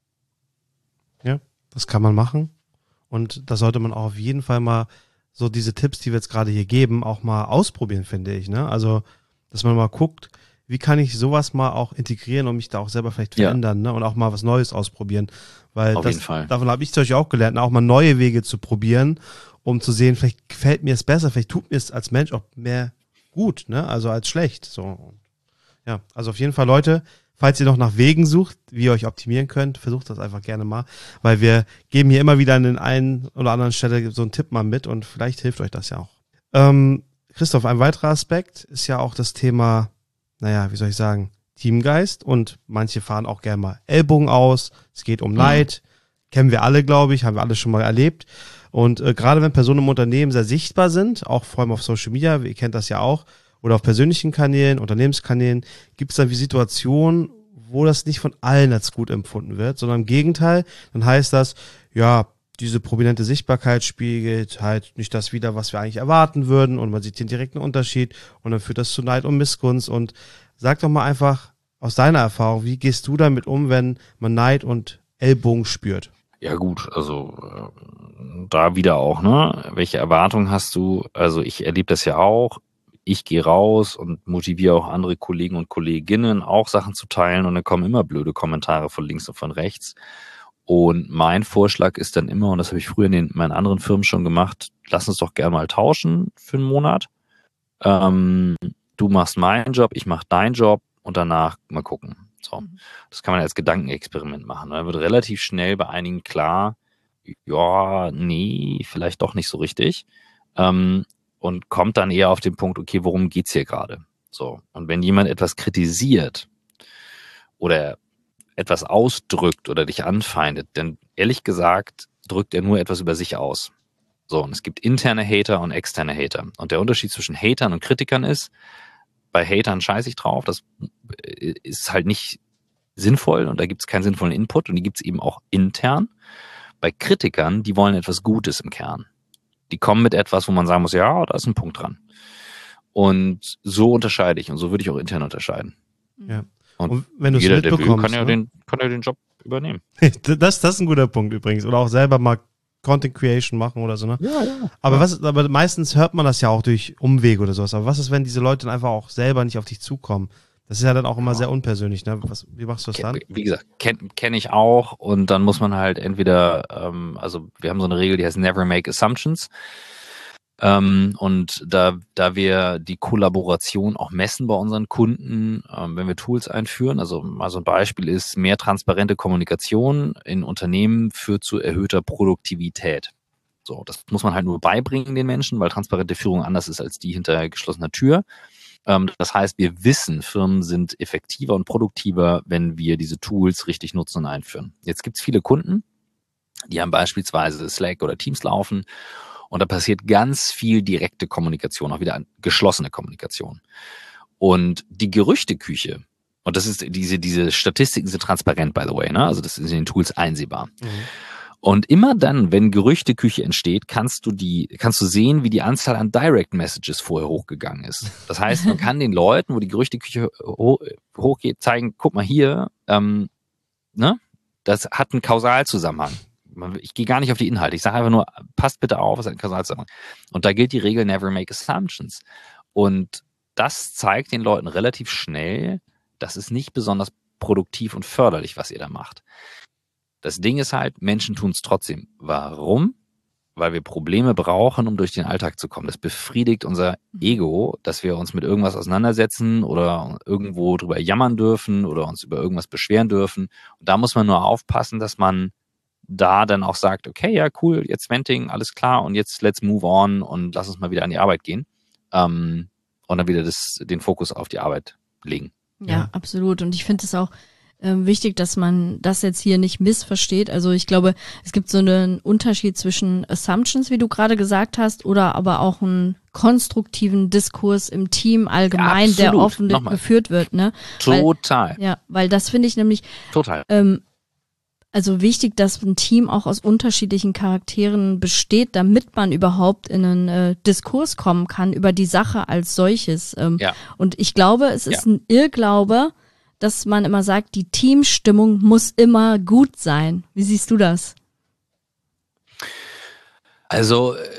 Ja, das kann man machen. Und da sollte man auch auf jeden Fall mal so diese Tipps, die wir jetzt gerade hier geben, auch mal ausprobieren, finde ich. Ne? Also, dass man mal guckt, wie kann ich sowas mal auch integrieren und mich da auch selber vielleicht Ja. verändern, ne? Und auch mal was Neues ausprobieren. Weil Auf das, jeden Fall. davon habe ich zum Beispiel auch gelernt, auch mal neue Wege zu probieren, um zu sehen, vielleicht gefällt mir es besser, vielleicht tut mir es als Mensch auch mehr gut, ne? Also als schlecht. So. Ja, also auf jeden Fall, Leute, falls ihr noch nach Wegen sucht, wie ihr euch optimieren könnt, versucht das einfach gerne mal, weil wir geben hier immer wieder an den einen oder anderen Stelle so einen Tipp mal mit und vielleicht hilft euch das ja auch. Ähm, Christoph, ein weiterer Aspekt ist ja auch das Thema, naja, wie soll ich sagen, Teamgeist und manche fahren auch gerne mal Ellbogen aus, es geht um Neid, kennen wir alle, glaube ich, haben wir alle schon mal erlebt und äh, gerade wenn Personen im Unternehmen sehr sichtbar sind, auch vor allem auf Social Media, ihr kennt das ja auch, oder auf persönlichen Kanälen, Unternehmenskanälen, gibt es dann wie Situationen, wo das nicht von allen als gut empfunden wird, sondern im Gegenteil, dann heißt das, ja, diese prominente Sichtbarkeit spiegelt halt nicht das wider, was wir eigentlich erwarten würden und man sieht den direkten Unterschied und dann führt das zu Neid und Missgunst und sag doch mal einfach aus deiner Erfahrung, wie gehst du damit um, wenn man Neid und Ellbogen spürt? Ja gut, also äh, da wieder auch, ne? Welche Erwartungen hast du? Also ich erlebe das ja auch. Ich gehe raus und motiviere auch andere Kollegen und Kolleginnen, auch Sachen zu teilen und dann kommen immer blöde Kommentare von links und von rechts. Und mein Vorschlag ist dann immer, und das habe ich früher in, den, in meinen anderen Firmen schon gemacht, lass uns doch gerne mal tauschen für einen Monat. Ähm, du machst meinen Job, ich mache deinen Job und danach mal gucken. So, das kann man als Gedankenexperiment machen. Dann wird relativ schnell bei einigen klar, ja, nee, vielleicht doch nicht so richtig. Ähm, und kommt dann eher auf den Punkt, okay, worum geht's hier gerade? So. Und wenn jemand etwas kritisiert oder etwas ausdrückt oder dich anfeindet, dann ehrlich gesagt drückt er nur etwas über sich aus. So, und es gibt interne Hater und externe Hater. Und der Unterschied zwischen Hatern und Kritikern ist, bei Hatern scheiße ich drauf, das ist halt nicht sinnvoll und da gibt es keinen sinnvollen Input und die gibt es eben auch intern. Bei Kritikern, die wollen etwas Gutes im Kern. Die kommen mit etwas, wo man sagen muss, ja, da ist ein Punkt dran. Und so unterscheide ich und so würde ich auch intern unterscheiden. Ja. Und, und wenn du es jeder, der will, mitbekommst, kann ja, ne? den, kann ja den Job übernehmen. das, das ist ein guter Punkt übrigens. Oder auch selber mal Content Creation machen oder so, ne? Ja, ja. Aber ja. was, aber meistens hört man das ja auch durch Umwege oder sowas. Aber was ist, wenn diese Leute dann einfach auch selber nicht auf dich zukommen? Das ist ja dann auch immer sehr unpersönlich, ne? Was, wie machst du das dann? Wie gesagt, kenne kenn ich auch und dann muss man halt entweder, ähm, also wir haben so eine Regel, die heißt Never Make Assumptions. Ähm, und da, da wir die Kollaboration auch messen bei unseren Kunden, ähm, wenn wir Tools einführen, also mal so ein Beispiel ist, mehr transparente Kommunikation in Unternehmen führt zu erhöhter Produktivität. So, das muss man halt nur beibringen den Menschen, weil transparente Führung anders ist als die hinter geschlossener Tür. Ähm, das heißt, wir wissen, Firmen sind effektiver und produktiver, wenn wir diese Tools richtig nutzen und einführen. Jetzt gibt es viele Kunden, die haben beispielsweise Slack oder Teams laufen. Und da passiert ganz viel direkte Kommunikation, auch wieder geschlossene Kommunikation. Und die Gerüchteküche, und das ist diese, diese Statistiken sind transparent, by the way, ne? Also das ist in den Tools einsehbar. Mhm. Und immer dann, wenn Gerüchteküche entsteht, kannst du die, kannst du sehen, wie die Anzahl an Direct Messages vorher hochgegangen ist. Das heißt, man kann den Leuten, wo die Gerüchteküche hoch, hochgeht, zeigen, guck mal hier, ähm, ne? Das hat einen Kausalzusammenhang. Ich gehe gar nicht auf die Inhalte. Ich sage einfach nur, passt bitte auf, es hat einen Kausalzusammenhang. Und da gilt die Regel Never Make Assumptions. Und das zeigt den Leuten relativ schnell, das ist nicht besonders produktiv und förderlich, was ihr da macht. Das Ding ist halt, Menschen tun es trotzdem. Warum? Weil wir Probleme brauchen, um durch den Alltag zu kommen. Das befriedigt unser Ego, dass wir uns mit irgendwas auseinandersetzen oder irgendwo drüber jammern dürfen oder uns über irgendwas beschweren dürfen. Und da muss man nur aufpassen, dass man da dann auch sagt, okay, ja, cool, jetzt Venting, alles klar und jetzt let's move on und lass uns mal wieder an die Arbeit gehen ähm, und dann wieder das, den Fokus auf die Arbeit legen. Ja, Ja. absolut. Und ich finde es auch ähm, wichtig, dass man das jetzt hier nicht missversteht. Also ich glaube, es gibt so einen Unterschied zwischen Assumptions, wie du gerade gesagt hast, oder aber auch einen konstruktiven Diskurs im Team allgemein, Ja, der absolut. offen Nochmal. geführt wird. Ne? Total. Weil, ja, weil das finde ich nämlich Total. ähm, also wichtig, dass ein Team auch aus unterschiedlichen Charakteren besteht, damit man überhaupt in einen äh, Diskurs kommen kann über die Sache als solches. Ähm, Ja. Und ich glaube, es ist Ja. ein Irrglaube, dass man immer sagt, die Teamstimmung muss immer gut sein. Wie siehst du das? Also, äh,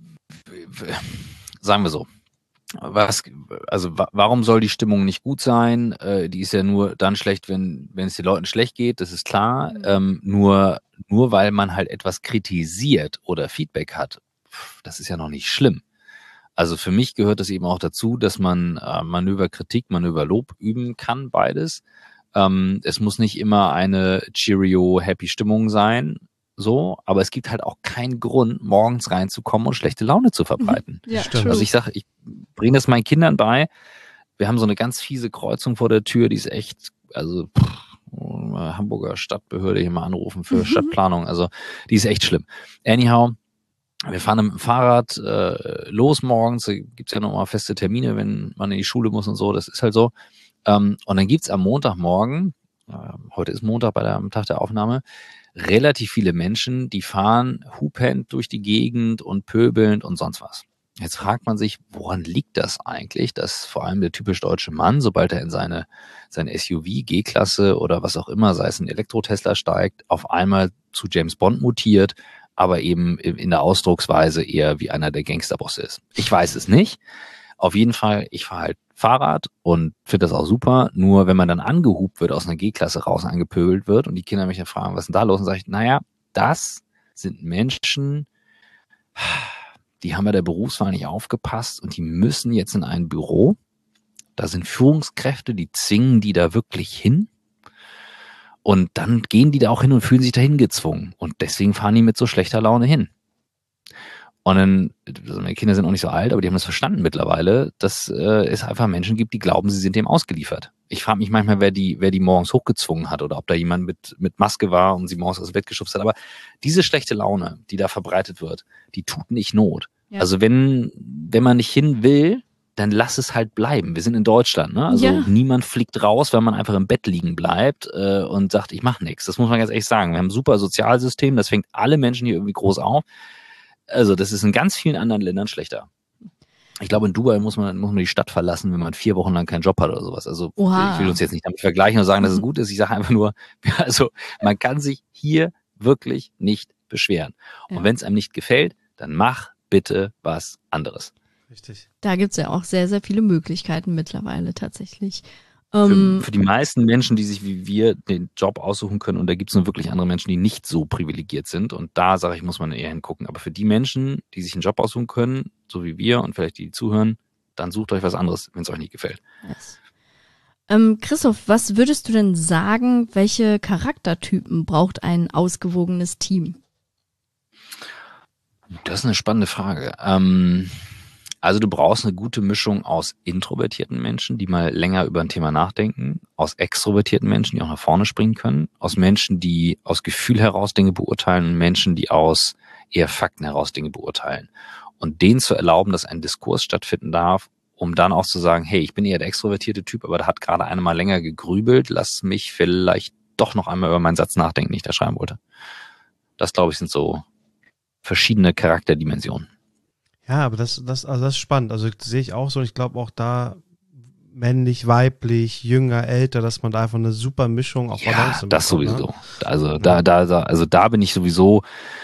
sagen wir so. Was, also wa- warum soll die Stimmung nicht gut sein? Äh, die ist ja nur dann schlecht, wenn wenn es den Leuten schlecht geht, das ist klar. Mhm. Ähm, nur nur weil man halt etwas kritisiert oder Feedback hat, pf, das ist ja noch nicht schlimm. Also für mich gehört es eben auch dazu, dass man äh, Manöver Kritik, Manöver Lob üben kann, beides. Ähm, es muss nicht immer eine Cheerio Happy Stimmung sein, so, aber es gibt halt auch keinen Grund, morgens reinzukommen und schlechte Laune zu verbreiten. Ja, Stimmt. Also ich sage, ich bringe das meinen Kindern bei. Wir haben so eine ganz fiese Kreuzung vor der Tür, die ist echt, also pff, Hamburger Stadtbehörde hier mal anrufen für Mhm. Stadtplanung. Also die ist echt schlimm. Anyhow, wir fahren mit dem Fahrrad äh, los morgens. Da gibt's ja nochmal feste Termine, wenn man in die Schule muss und so. Das ist halt so. Ähm, und dann gibt's am Montagmorgen, äh, heute ist Montag bei der, am Tag der Aufnahme, relativ viele Menschen, die fahren hupend durch die Gegend und pöbelnd und sonst was. Jetzt fragt man sich, woran liegt das eigentlich, dass vor allem der typisch deutsche Mann, sobald er in seine sein S U V, G-Klasse oder was auch immer, sei es ein Elektro-Tesla steigt, auf einmal zu James Bond mutiert, aber eben in der Ausdrucksweise eher wie einer der Gangsterbosse ist. Ich weiß es nicht. Auf jeden Fall, ich fahre halt Fahrrad und finde das auch super. Nur wenn man dann angehupt wird, aus einer G-Klasse raus angepöbelt wird und die Kinder mich dann fragen, was ist denn da los? Und sage ich, naja, das sind Menschen, die haben bei der Berufswahl nicht aufgepasst und die müssen jetzt in ein Büro. Da sind Führungskräfte, die zwingen die da wirklich hin. Und dann gehen die da auch hin und fühlen sich dahin gezwungen. Und deswegen fahren die mit so schlechter Laune hin. Und dann, also meine Kinder sind auch nicht so alt, aber die haben das verstanden mittlerweile, dass äh, es einfach Menschen gibt, die glauben, sie sind dem ausgeliefert. Ich frage mich manchmal, wer die, wer die morgens hochgezwungen hat oder ob da jemand mit, mit Maske war und sie morgens aus dem Bett geschubst hat. Aber diese schlechte Laune, die da verbreitet wird, die tut nicht Not. Ja. Also wenn, wenn man nicht hin will, dann lass es halt bleiben. Wir sind in Deutschland, ne? Also ja. Niemand fliegt raus, wenn man einfach im Bett liegen bleibt äh, und sagt, ich mache nichts. Das muss man ganz ehrlich sagen. Wir haben ein super Sozialsystem, das fängt alle Menschen hier irgendwie groß auf. Also das ist in ganz vielen anderen Ländern schlechter. Ich glaube, in Dubai muss man, muss man die Stadt verlassen, wenn man vier Wochen lang keinen Job hat oder sowas. Also Oha. Ich will uns jetzt nicht damit vergleichen und sagen, dass es gut ist. Ich sage einfach nur, also man kann sich hier wirklich nicht beschweren. Ja. Und wenn es einem nicht gefällt, dann mach bitte was anderes. Richtig. Da gibt's ja auch sehr, sehr viele Möglichkeiten mittlerweile tatsächlich. Für, für die meisten Menschen, die sich wie wir den Job aussuchen können, und da gibt es nun wirklich andere Menschen, die nicht so privilegiert sind, und da sage ich, muss man eher hingucken. Aber für die Menschen, die sich einen Job aussuchen können, so wie wir und vielleicht die, die zuhören, dann sucht euch was anderes, wenn es euch nicht gefällt. Yes. Ähm, Christoph, was würdest du denn sagen, welche Charaktertypen braucht ein ausgewogenes Team? Das ist eine spannende Frage. Ähm... Also du brauchst eine gute Mischung aus introvertierten Menschen, die mal länger über ein Thema nachdenken, aus extrovertierten Menschen, die auch nach vorne springen können, aus Menschen, die aus Gefühl heraus Dinge beurteilen und Menschen, die aus eher Fakten heraus Dinge beurteilen. Und denen zu erlauben, dass ein Diskurs stattfinden darf, um dann auch zu sagen, hey, ich bin eher der extrovertierte Typ, aber da hat gerade einer mal länger gegrübelt, lass mich vielleicht doch noch einmal über meinen Satz nachdenken, den ich da schreiben wollte. Das, glaube ich, sind so verschiedene Charakterdimensionen. Ja, aber das, das, also das ist spannend. Also das sehe ich auch so. Und ich glaube auch da männlich, weiblich, jünger, älter, dass man da einfach eine super Mischung auch ja, das sowieso. Ne? Also ja. da, da, da, also da bin ich sowieso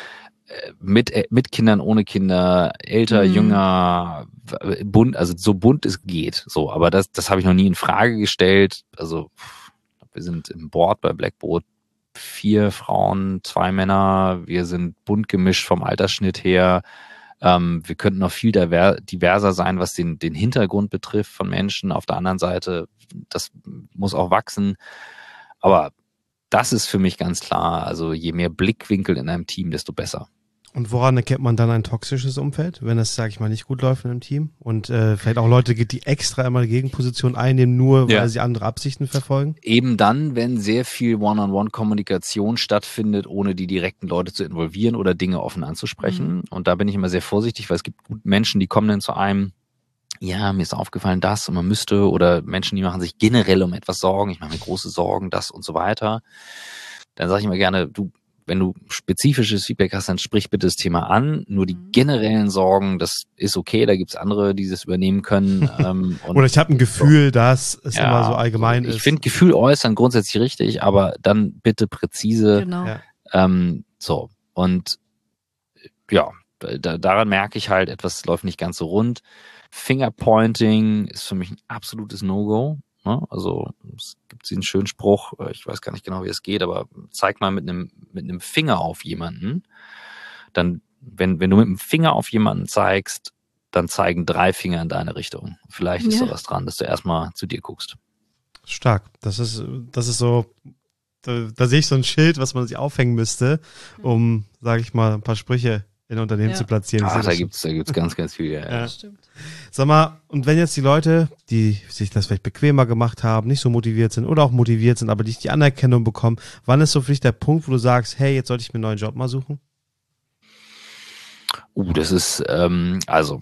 mit mit Kindern, ohne Kinder, älter, mhm. jünger, bunt, also so bunt es geht. So, aber das, das habe ich noch nie in Frage gestellt. Also wir sind im Board bei Blackboard vier Frauen, zwei Männer. Wir sind bunt gemischt vom Altersschnitt her. Ähm, wir könnten noch viel diverser sein, was den, den Hintergrund betrifft von Menschen. Auf der anderen Seite, das muss auch wachsen. Aber das ist für mich ganz klar. Also je mehr Blickwinkel in einem Team, desto besser. Und woran erkennt man dann ein toxisches Umfeld, wenn es, sage ich mal, nicht gut läuft in einem Team? Und äh, vielleicht auch Leute gibt, die extra immer eine Gegenposition einnehmen, nur weil ja. sie andere Absichten verfolgen? Eben dann, wenn sehr viel One-on-One-Kommunikation stattfindet, ohne die direkten Leute zu involvieren oder Dinge offen anzusprechen. Mhm. Und da bin ich immer sehr vorsichtig, weil es gibt Menschen, die kommen dann zu einem, ja, mir ist aufgefallen das und man müsste, oder Menschen, die machen sich generell um etwas Sorgen, ich mache mir große Sorgen, das und so weiter. Dann sage ich immer gerne, du, wenn du spezifisches Feedback hast, dann sprich bitte das Thema an. Nur die generellen Sorgen, das ist okay, da gibt's andere, die das übernehmen können. Ähm, und oder ich habe ein Gefühl, so, dass es ja, immer so allgemein ich ist. Ich finde Gefühl äußern grundsätzlich richtig, aber dann bitte präzise. Genau. Ja. Ähm, so, und ja, da, daran merke ich halt, etwas läuft nicht ganz so rund. Fingerpointing ist für mich ein absolutes No-Go. Also es gibt einen schönen Spruch, ich weiß gar nicht genau, wie es geht, aber zeig mal mit einem mit einem Finger auf jemanden. Dann, wenn wenn du mit dem Finger auf jemanden zeigst, dann zeigen drei Finger in deine Richtung. Vielleicht ist ja. da was dran, dass du erstmal zu dir guckst. Stark. Das ist das ist so, da, da sehe ich so ein Schild, was man sich aufhängen müsste, um, sage ich mal, ein paar Sprüche in Unternehmen ja. zu platzieren. Ach, da gibt's da gibt's ganz, ganz viel. Ja, ja. ja. Stimmt. Sag mal, und wenn jetzt die Leute, die sich das vielleicht bequemer gemacht haben, nicht so motiviert sind oder auch motiviert sind, aber die die Anerkennung bekommen, wann ist so für dich der Punkt, wo du sagst, hey, jetzt sollte ich mir einen neuen Job mal suchen? Uh, das ist, ähm, also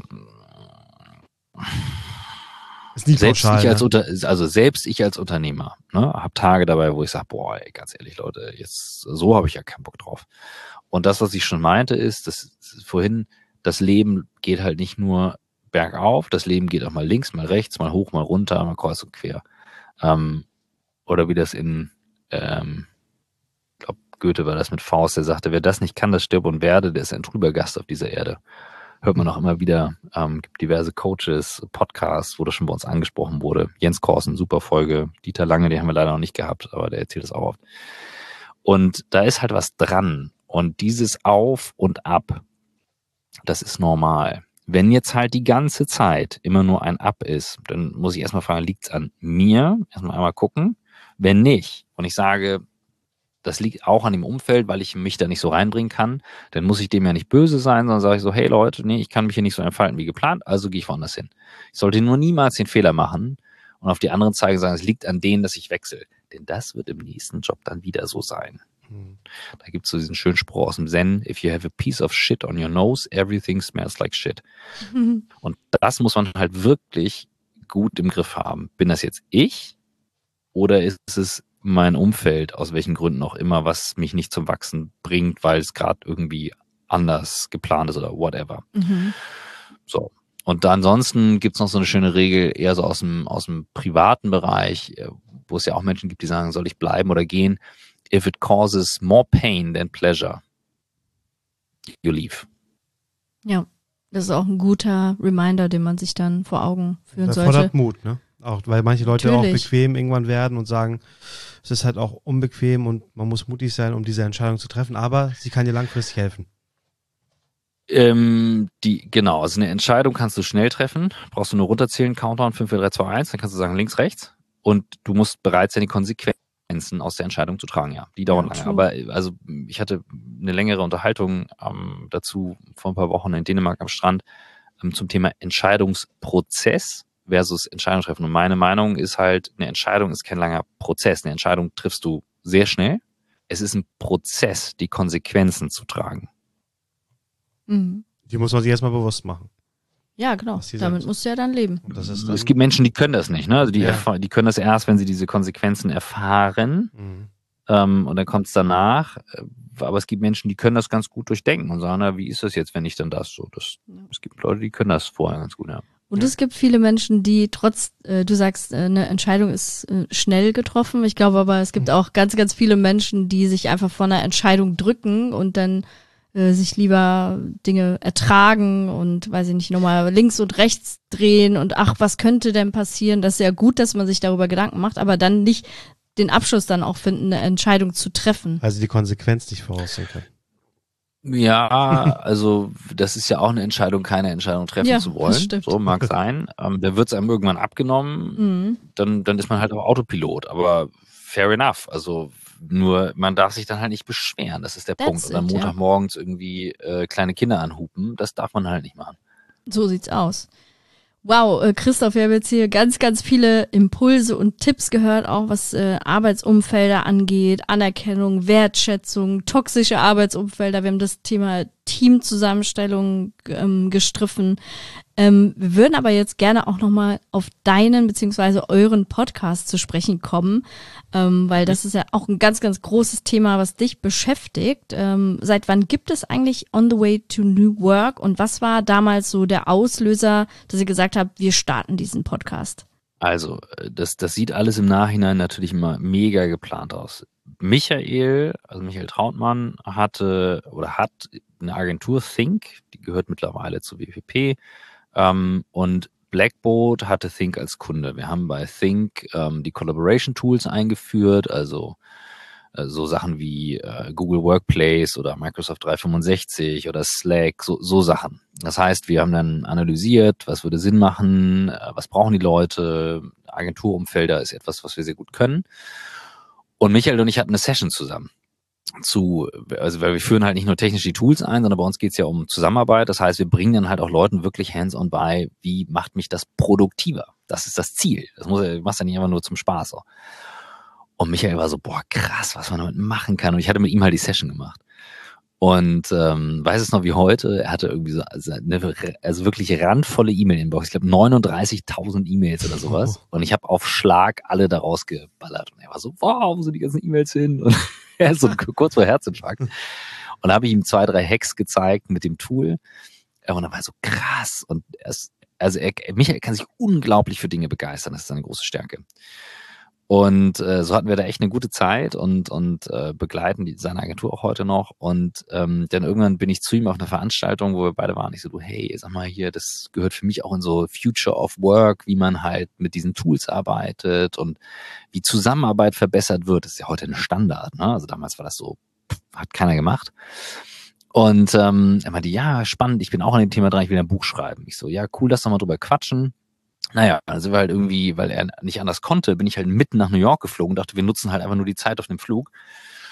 ist nie selbst pauschal, ich als ne? Unter, also selbst ich als Unternehmer, ne, habe Tage dabei, wo ich sage, boah, ey, ganz ehrlich, Leute, jetzt so habe ich ja keinen Bock drauf. Und das, was ich schon meinte, ist, dass vorhin, das Leben geht halt nicht nur bergauf, das Leben geht auch mal links, mal rechts, mal hoch, mal runter, mal kreuz und quer. Ähm, oder wie das in, ähm, ich glaube, Goethe war das mit Faust, der sagte, wer das nicht kann, das stirbt und werde, der ist ein trüber Gast auf dieser Erde. Hört man auch immer wieder, ähm, gibt diverse Coaches, Podcasts, wo das schon bei uns angesprochen wurde. Jens Korsen, super Folge. Dieter Lange, den haben wir leider noch nicht gehabt, aber der erzählt es auch oft. Und da ist halt was dran. Und dieses Auf und Ab, das ist normal. Wenn jetzt halt die ganze Zeit immer nur ein Up ist, dann muss ich erstmal fragen, liegt's an mir? Erstmal einmal gucken. Wenn nicht, und ich sage, Das liegt auch an dem Umfeld, weil ich mich da nicht so reinbringen kann. Dann muss ich dem ja nicht böse sein, sondern sage ich so, hey Leute, nee, ich kann mich hier nicht so entfalten wie geplant, also gehe ich woanders hin. Ich sollte nur niemals den Fehler machen und auf die anderen zeigen sagen, es liegt an denen, dass ich wechsle. Denn das wird im nächsten Job dann wieder so sein. Hm. Da gibt es so diesen schönen Spruch aus dem Zen, if you have a piece of shit on your nose, everything smells like shit. Mhm. Und das muss man halt wirklich gut im Griff haben. Bin das jetzt ich oder ist es mein Umfeld, aus welchen Gründen auch immer, was mich nicht zum Wachsen bringt, weil es gerade irgendwie anders geplant ist oder whatever. Mhm. So. Und ansonsten gibt es noch so eine schöne Regel, eher so aus dem, aus dem privaten Bereich, wo es ja auch Menschen gibt, die sagen, soll ich bleiben oder gehen? If it causes more pain than pleasure, you leave. Ja, das ist auch ein guter Reminder, den man sich dann vor Augen führen das sollte. Das fordert Mut, ne? Auch, weil manche Leute Natürlich. auch bequem irgendwann werden und sagen, es ist halt auch unbequem und man muss mutig sein, um diese Entscheidung zu treffen, aber sie kann dir langfristig helfen. Ähm, die, genau, also eine Entscheidung kannst du schnell treffen, brauchst du nur runterzählen, Countdown fünf, vier, drei, zwei, eins, dann kannst du sagen links, rechts und du musst bereit sein, die Konsequenzen aus der Entscheidung zu tragen, ja. Die dauern ja, lange, aber also ich hatte eine längere Unterhaltung ähm, dazu vor ein paar Wochen in Dänemark am Strand ähm, zum Thema Entscheidungsprozess versus Entscheidung treffen. Und meine Meinung ist halt, eine Entscheidung ist kein langer Prozess. Eine Entscheidung triffst du sehr schnell. Es ist ein Prozess, die Konsequenzen zu tragen. Mhm. Die muss man sich erstmal bewusst machen. Ja, genau. Damit sind. musst du ja dann leben. Das ist dann es gibt Menschen, die können das nicht. Ne? Also die, ja. erfahr- die können das erst, wenn sie diese Konsequenzen erfahren. Mhm. Ähm, und dann kommt es danach. Aber es gibt Menschen, die können das ganz gut durchdenken und sagen, na, wie ist das jetzt, wenn ich dann das so? Das, ja. Es gibt Leute, die können das vorher ganz gut, ja. Und es gibt viele Menschen, die trotz, äh, du sagst, äh, eine Entscheidung ist äh, schnell getroffen. Ich glaube aber, es gibt auch ganz, ganz viele Menschen, die sich einfach vor einer Entscheidung drücken und dann äh, sich lieber Dinge ertragen und, weiß ich nicht, nochmal links und rechts drehen und ach, was könnte denn passieren? Das ist ja gut, dass man sich darüber Gedanken macht, aber dann nicht den Abschluss dann auch finden, eine Entscheidung zu treffen. Also die Konsequenz nicht voraussehen können. Ja, also das ist ja auch eine Entscheidung, keine Entscheidung treffen ja, zu wollen. So mag sein. Ähm, da wird es einem irgendwann abgenommen, mhm. dann, dann ist man halt auf Autopilot. Aber fair enough. Also nur, man darf sich dann halt nicht beschweren. Das ist der That's Punkt. Und dann it, Montagmorgens ja. irgendwie äh, kleine Kinder anhupen, das darf man halt nicht machen. So sieht's aus. Wow, äh, Christoph, wir haben jetzt hier ganz, ganz viele Impulse und Tipps gehört, auch was äh, Arbeitsumfelder angeht, Anerkennung, Wertschätzung, toxische Arbeitsumfelder. Wir haben das Thema Teamzusammenstellung ähm, gestriffen. Ähm, wir würden aber jetzt gerne auch nochmal auf deinen beziehungsweise euren Podcast zu sprechen kommen, ähm, weil das ist ja auch ein ganz, ganz großes Thema, was dich beschäftigt. Ähm, seit wann gibt es eigentlich On the Way to New Work und was war damals so der Auslöser, dass ihr gesagt habt, wir starten diesen Podcast? Also, das, das sieht alles im Nachhinein natürlich immer mega geplant aus. Michael, also Michael Trautmann, hatte oder hat eine Agentur Think, die gehört mittlerweile zu W P P, ähm, und Blackboard hatte Think als Kunde. Wir haben bei Think ähm, die Collaboration Tools eingeführt, also äh, so Sachen wie äh, Google Workplace oder Microsoft dreihundertfünfundsechzig oder Slack, so, so Sachen. Das heißt, wir haben dann analysiert, was würde Sinn machen, äh, was brauchen die Leute, Agenturumfelder ist etwas, was wir sehr gut können. Und Michael und ich hatten eine Session zusammen. Zu, also weil wir führen halt nicht nur technisch die Tools ein, sondern bei uns geht's ja um Zusammenarbeit. Das heißt, wir bringen dann halt auch Leuten wirklich hands-on bei, wie macht mich das produktiver? Das ist das Ziel. Das muss du machst ja nicht einfach nur zum Spaß. So. Und Michael war so, boah, krass, was man damit machen kann. Und ich hatte mit ihm halt die Session gemacht. Und ähm, weiß es noch wie heute, er hatte irgendwie so also, eine, also wirklich randvolle E-Mail-Inbox. Ich glaube neununddreißigtausend E-Mails oder sowas. Und ich habe auf Schlag alle da rausgeballert. Und er war so, wow, wo sind die ganzen E-Mails hin? Und er ist so kurz vor Herzinfarkt. Und da habe ich ihm zwei, drei Hacks gezeigt mit dem Tool. Und dann war er so krass. Und er ist, also er, Michael kann sich unglaublich für Dinge begeistern. Das ist seine große Stärke. Und äh, so hatten wir da echt eine gute Zeit und und äh, begleiten die, seine Agentur auch heute noch. Und ähm, dann irgendwann bin ich zu ihm auf einer Veranstaltung, wo wir beide waren. Ich so, du, hey, sag mal hier, das gehört für mich auch in so Future of Work, wie man halt mit diesen Tools arbeitet und wie Zusammenarbeit verbessert wird. Das ist ja heute ein Standard, ne? Also damals war das so, pff, hat keiner gemacht. Und ähm, er meinte, ja, spannend, ich bin auch an dem Thema dran, ich will ein Buch schreiben. Ich so, ja, cool, lass doch mal drüber quatschen. Naja, also wir halt irgendwie, weil er nicht anders konnte, bin ich halt mitten nach New York geflogen, dachte, wir nutzen halt einfach nur die Zeit auf dem Flug.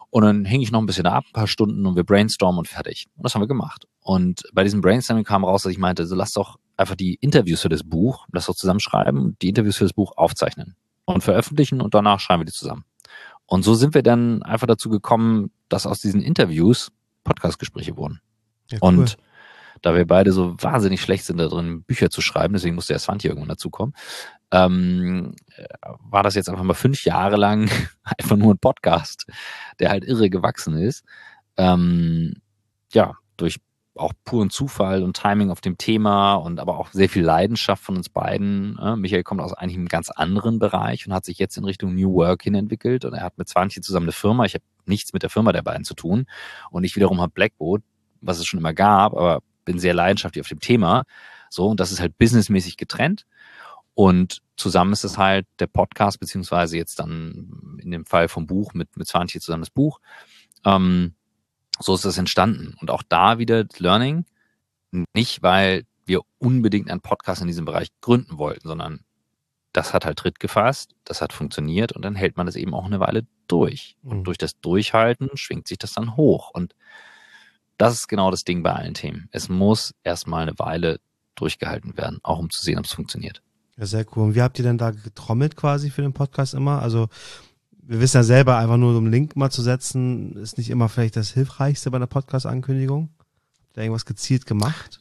Und dann hing ich noch ein bisschen ab, ein paar Stunden und wir brainstormen und fertig. Und das haben wir gemacht. Und bei diesem Brainstorming kam raus, dass ich meinte, so lass doch einfach die Interviews für das Buch, lass doch zusammenschreiben, die Interviews für das Buch aufzeichnen und veröffentlichen und danach schreiben wir die zusammen. Und so sind wir dann einfach dazu gekommen, dass aus diesen Interviews Podcast-Gespräche wurden. Ja, cool. Und da wir beide so wahnsinnig schlecht sind da drin, Bücher zu schreiben, deswegen musste der Svante irgendwann dazukommen, ähm, war das jetzt einfach mal fünf Jahre lang einfach nur ein Podcast, der halt irre gewachsen ist. Ähm, ja, durch auch puren Zufall und Timing auf dem Thema und aber auch sehr viel Leidenschaft von uns beiden. Äh, Michael kommt aus eigentlich einem ganz anderen Bereich und hat sich jetzt in Richtung New Work hin entwickelt und er hat mit Svante zusammen eine Firma. Ich habe nichts mit der Firma der beiden zu tun und ich wiederum habe Blackboat, was es schon immer gab, aber bin sehr leidenschaftlich auf dem Thema. So, und das ist halt businessmäßig getrennt. Und zusammen ist es halt der Podcast, beziehungsweise jetzt dann in dem Fall vom Buch mit, mit Svante zusammen das Buch. Ähm, so ist das entstanden. Und auch da wieder Learning. Nicht, weil wir unbedingt einen Podcast in diesem Bereich gründen wollten, sondern das hat halt Tritt gefasst, das hat funktioniert und dann hält man das eben auch eine Weile durch. Und durch das Durchhalten schwingt sich das dann hoch. Und das ist genau das Ding bei allen Themen. Es muss erstmal eine Weile durchgehalten werden, auch um zu sehen, ob es funktioniert. Ja, sehr cool. Und wie habt ihr denn da getrommelt quasi für den Podcast immer? Also wir wissen ja selber, einfach nur so einen Link mal zu setzen, ist nicht immer vielleicht das Hilfreichste bei einer Podcast-Ankündigung. Habt ihr irgendwas gezielt gemacht?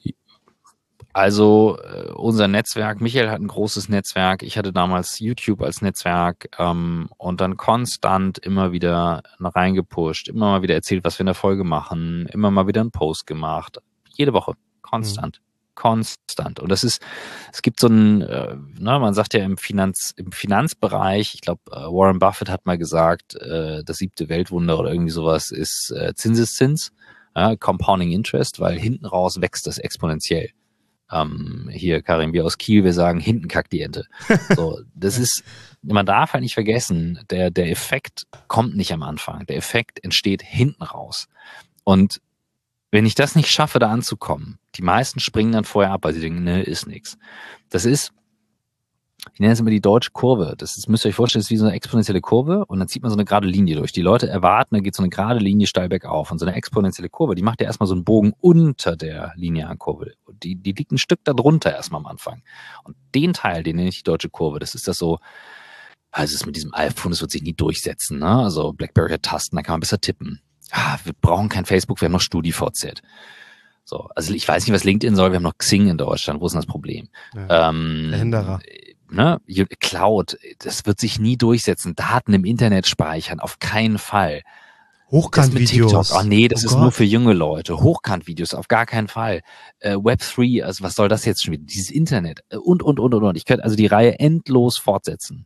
Also äh, unser Netzwerk, Michael hat ein großes Netzwerk, ich hatte damals YouTube als Netzwerk ähm, und dann konstant immer wieder reingepusht, immer mal wieder erzählt, was wir in der Folge machen, immer mal wieder einen Post gemacht, jede Woche, konstant. Mhm. Konstant. Und das ist, es gibt so ein, äh, ne, man sagt ja im Finanz, im Finanzbereich, ich glaube, äh, Warren Buffett hat mal gesagt, äh, das siebte Weltwunder oder irgendwie sowas ist äh, Zinseszins, ja, Compounding Interest, weil hinten raus wächst das exponentiell. Ähm, hier, Karim, wir aus Kiel, wir sagen, hinten kackt die Ente. So, das ist, man darf halt nicht vergessen, der, der Effekt kommt nicht am Anfang. Der Effekt entsteht hinten raus. Und wenn ich das nicht schaffe, da anzukommen, die meisten springen dann vorher ab, weil sie denken, ne, ist nix. Das ist, ich nenne es immer die deutsche Kurve. Das ist, müsst ihr euch vorstellen, das ist wie so eine exponentielle Kurve und dann zieht man so eine gerade Linie durch. Die Leute erwarten, da geht so eine gerade Linie steil bergauf und so eine exponentielle Kurve, die macht ja erstmal so einen Bogen unter der linearen Kurve. Die, die liegt ein Stück da drunter erstmal am Anfang. Und den Teil, den nenne ich die deutsche Kurve, das ist das so, also es ist mit diesem iPhone, das wird sich nie durchsetzen, ne? Also BlackBerry hat Tasten, da kann man besser tippen. Ah, wir brauchen kein Facebook, wir haben noch StudiVZ. So, also ich weiß nicht, was LinkedIn soll, wir haben noch Xing in Deutschland, wo ist denn das Problem? Ja, ähm, Hinderer. Ne, Cloud, das wird sich nie durchsetzen. Daten im Internet speichern, auf keinen Fall. Hochkant-Videos. Oh nee, das oh ist Gott. nur für junge Leute. Hochkant-Videos, auf gar keinen Fall. Äh, Web drei, also was soll das jetzt schon wieder? Dieses Internet und, und, und, und, und. Ich könnte also die Reihe endlos fortsetzen.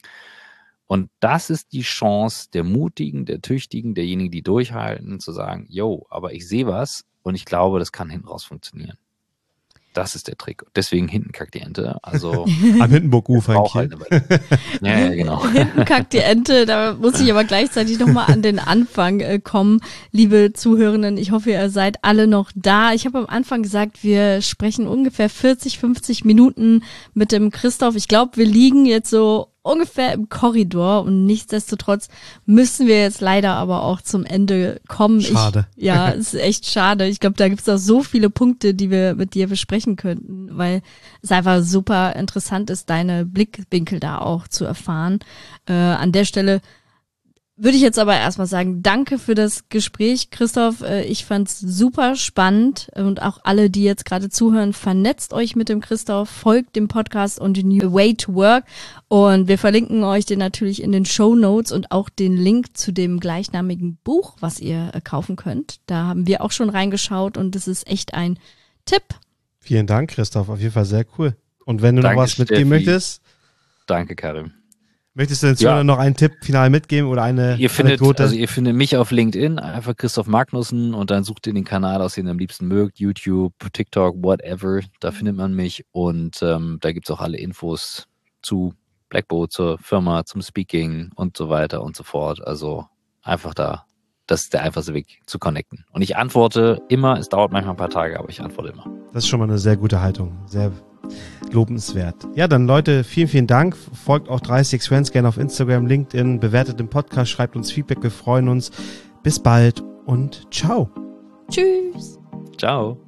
Und das ist die Chance der Mutigen, der Tüchtigen, derjenigen, die durchhalten, zu sagen, yo, aber ich sehe was und ich glaube, das kann hinten raus funktionieren. Das ist der Trick. Deswegen hinten kackt die Ente. Also am Hindenburg-Ufer in halt Kiel. ja, ja, genau. Hinten kackt die Ente. Da muss ich aber gleichzeitig nochmal an den Anfang äh, kommen. Liebe Zuhörenden, ich hoffe, ihr seid alle noch da. Ich habe am Anfang gesagt, wir sprechen ungefähr vierzig, fünfzig Minuten mit dem Christoph. Ich glaube, wir liegen jetzt so ungefähr im Korridor und nichtsdestotrotz müssen wir jetzt leider aber auch zum Ende kommen. Schade. Ich, ja, es ist echt schade. Ich glaube, da gibt es auch so viele Punkte, die wir mit dir besprechen könnten, weil es einfach super interessant ist, deine Blickwinkel da auch zu erfahren. Äh, an der Stelle würde ich jetzt aber erstmal sagen, danke für das Gespräch, Christoph. Ich fand's super spannend und auch alle, die jetzt gerade zuhören, vernetzt euch mit dem Christoph, folgt dem Podcast und The New Way to Work und wir verlinken euch den natürlich in den Shownotes und auch den Link zu dem gleichnamigen Buch, was ihr kaufen könnt. Da haben wir auch schon reingeschaut und das ist echt ein Tipp. Vielen Dank, Christoph. Auf jeden Fall sehr cool. Und wenn du Danke, noch was mitgeben Steffi. möchtest, Danke, Karim. möchtest du den Zuhörern Ja. noch einen Tipp final mitgeben oder eine Ihr findet, Anekdote? also ihr findet mich auf LinkedIn, einfach Christoph Magnussen und dann sucht ihr den Kanal aus, den ihr am liebsten mögt, YouTube, TikTok, whatever, da findet man mich und ähm, da gibt's auch alle Infos zu Blackboat, zur Firma, zum Speaking und so weiter und so fort. Also einfach da, das ist der einfachste Weg zu connecten. Und ich antworte immer, es dauert manchmal ein paar Tage, aber ich antworte immer. Das ist schon mal eine sehr gute Haltung. Sehr lobenswert. Ja, dann Leute, vielen, vielen Dank. Folgt auch dreißig Friends gerne auf Instagram, LinkedIn, bewertet den Podcast, schreibt uns Feedback, wir freuen uns. bis bald und ciao. Tschüss. Ciao.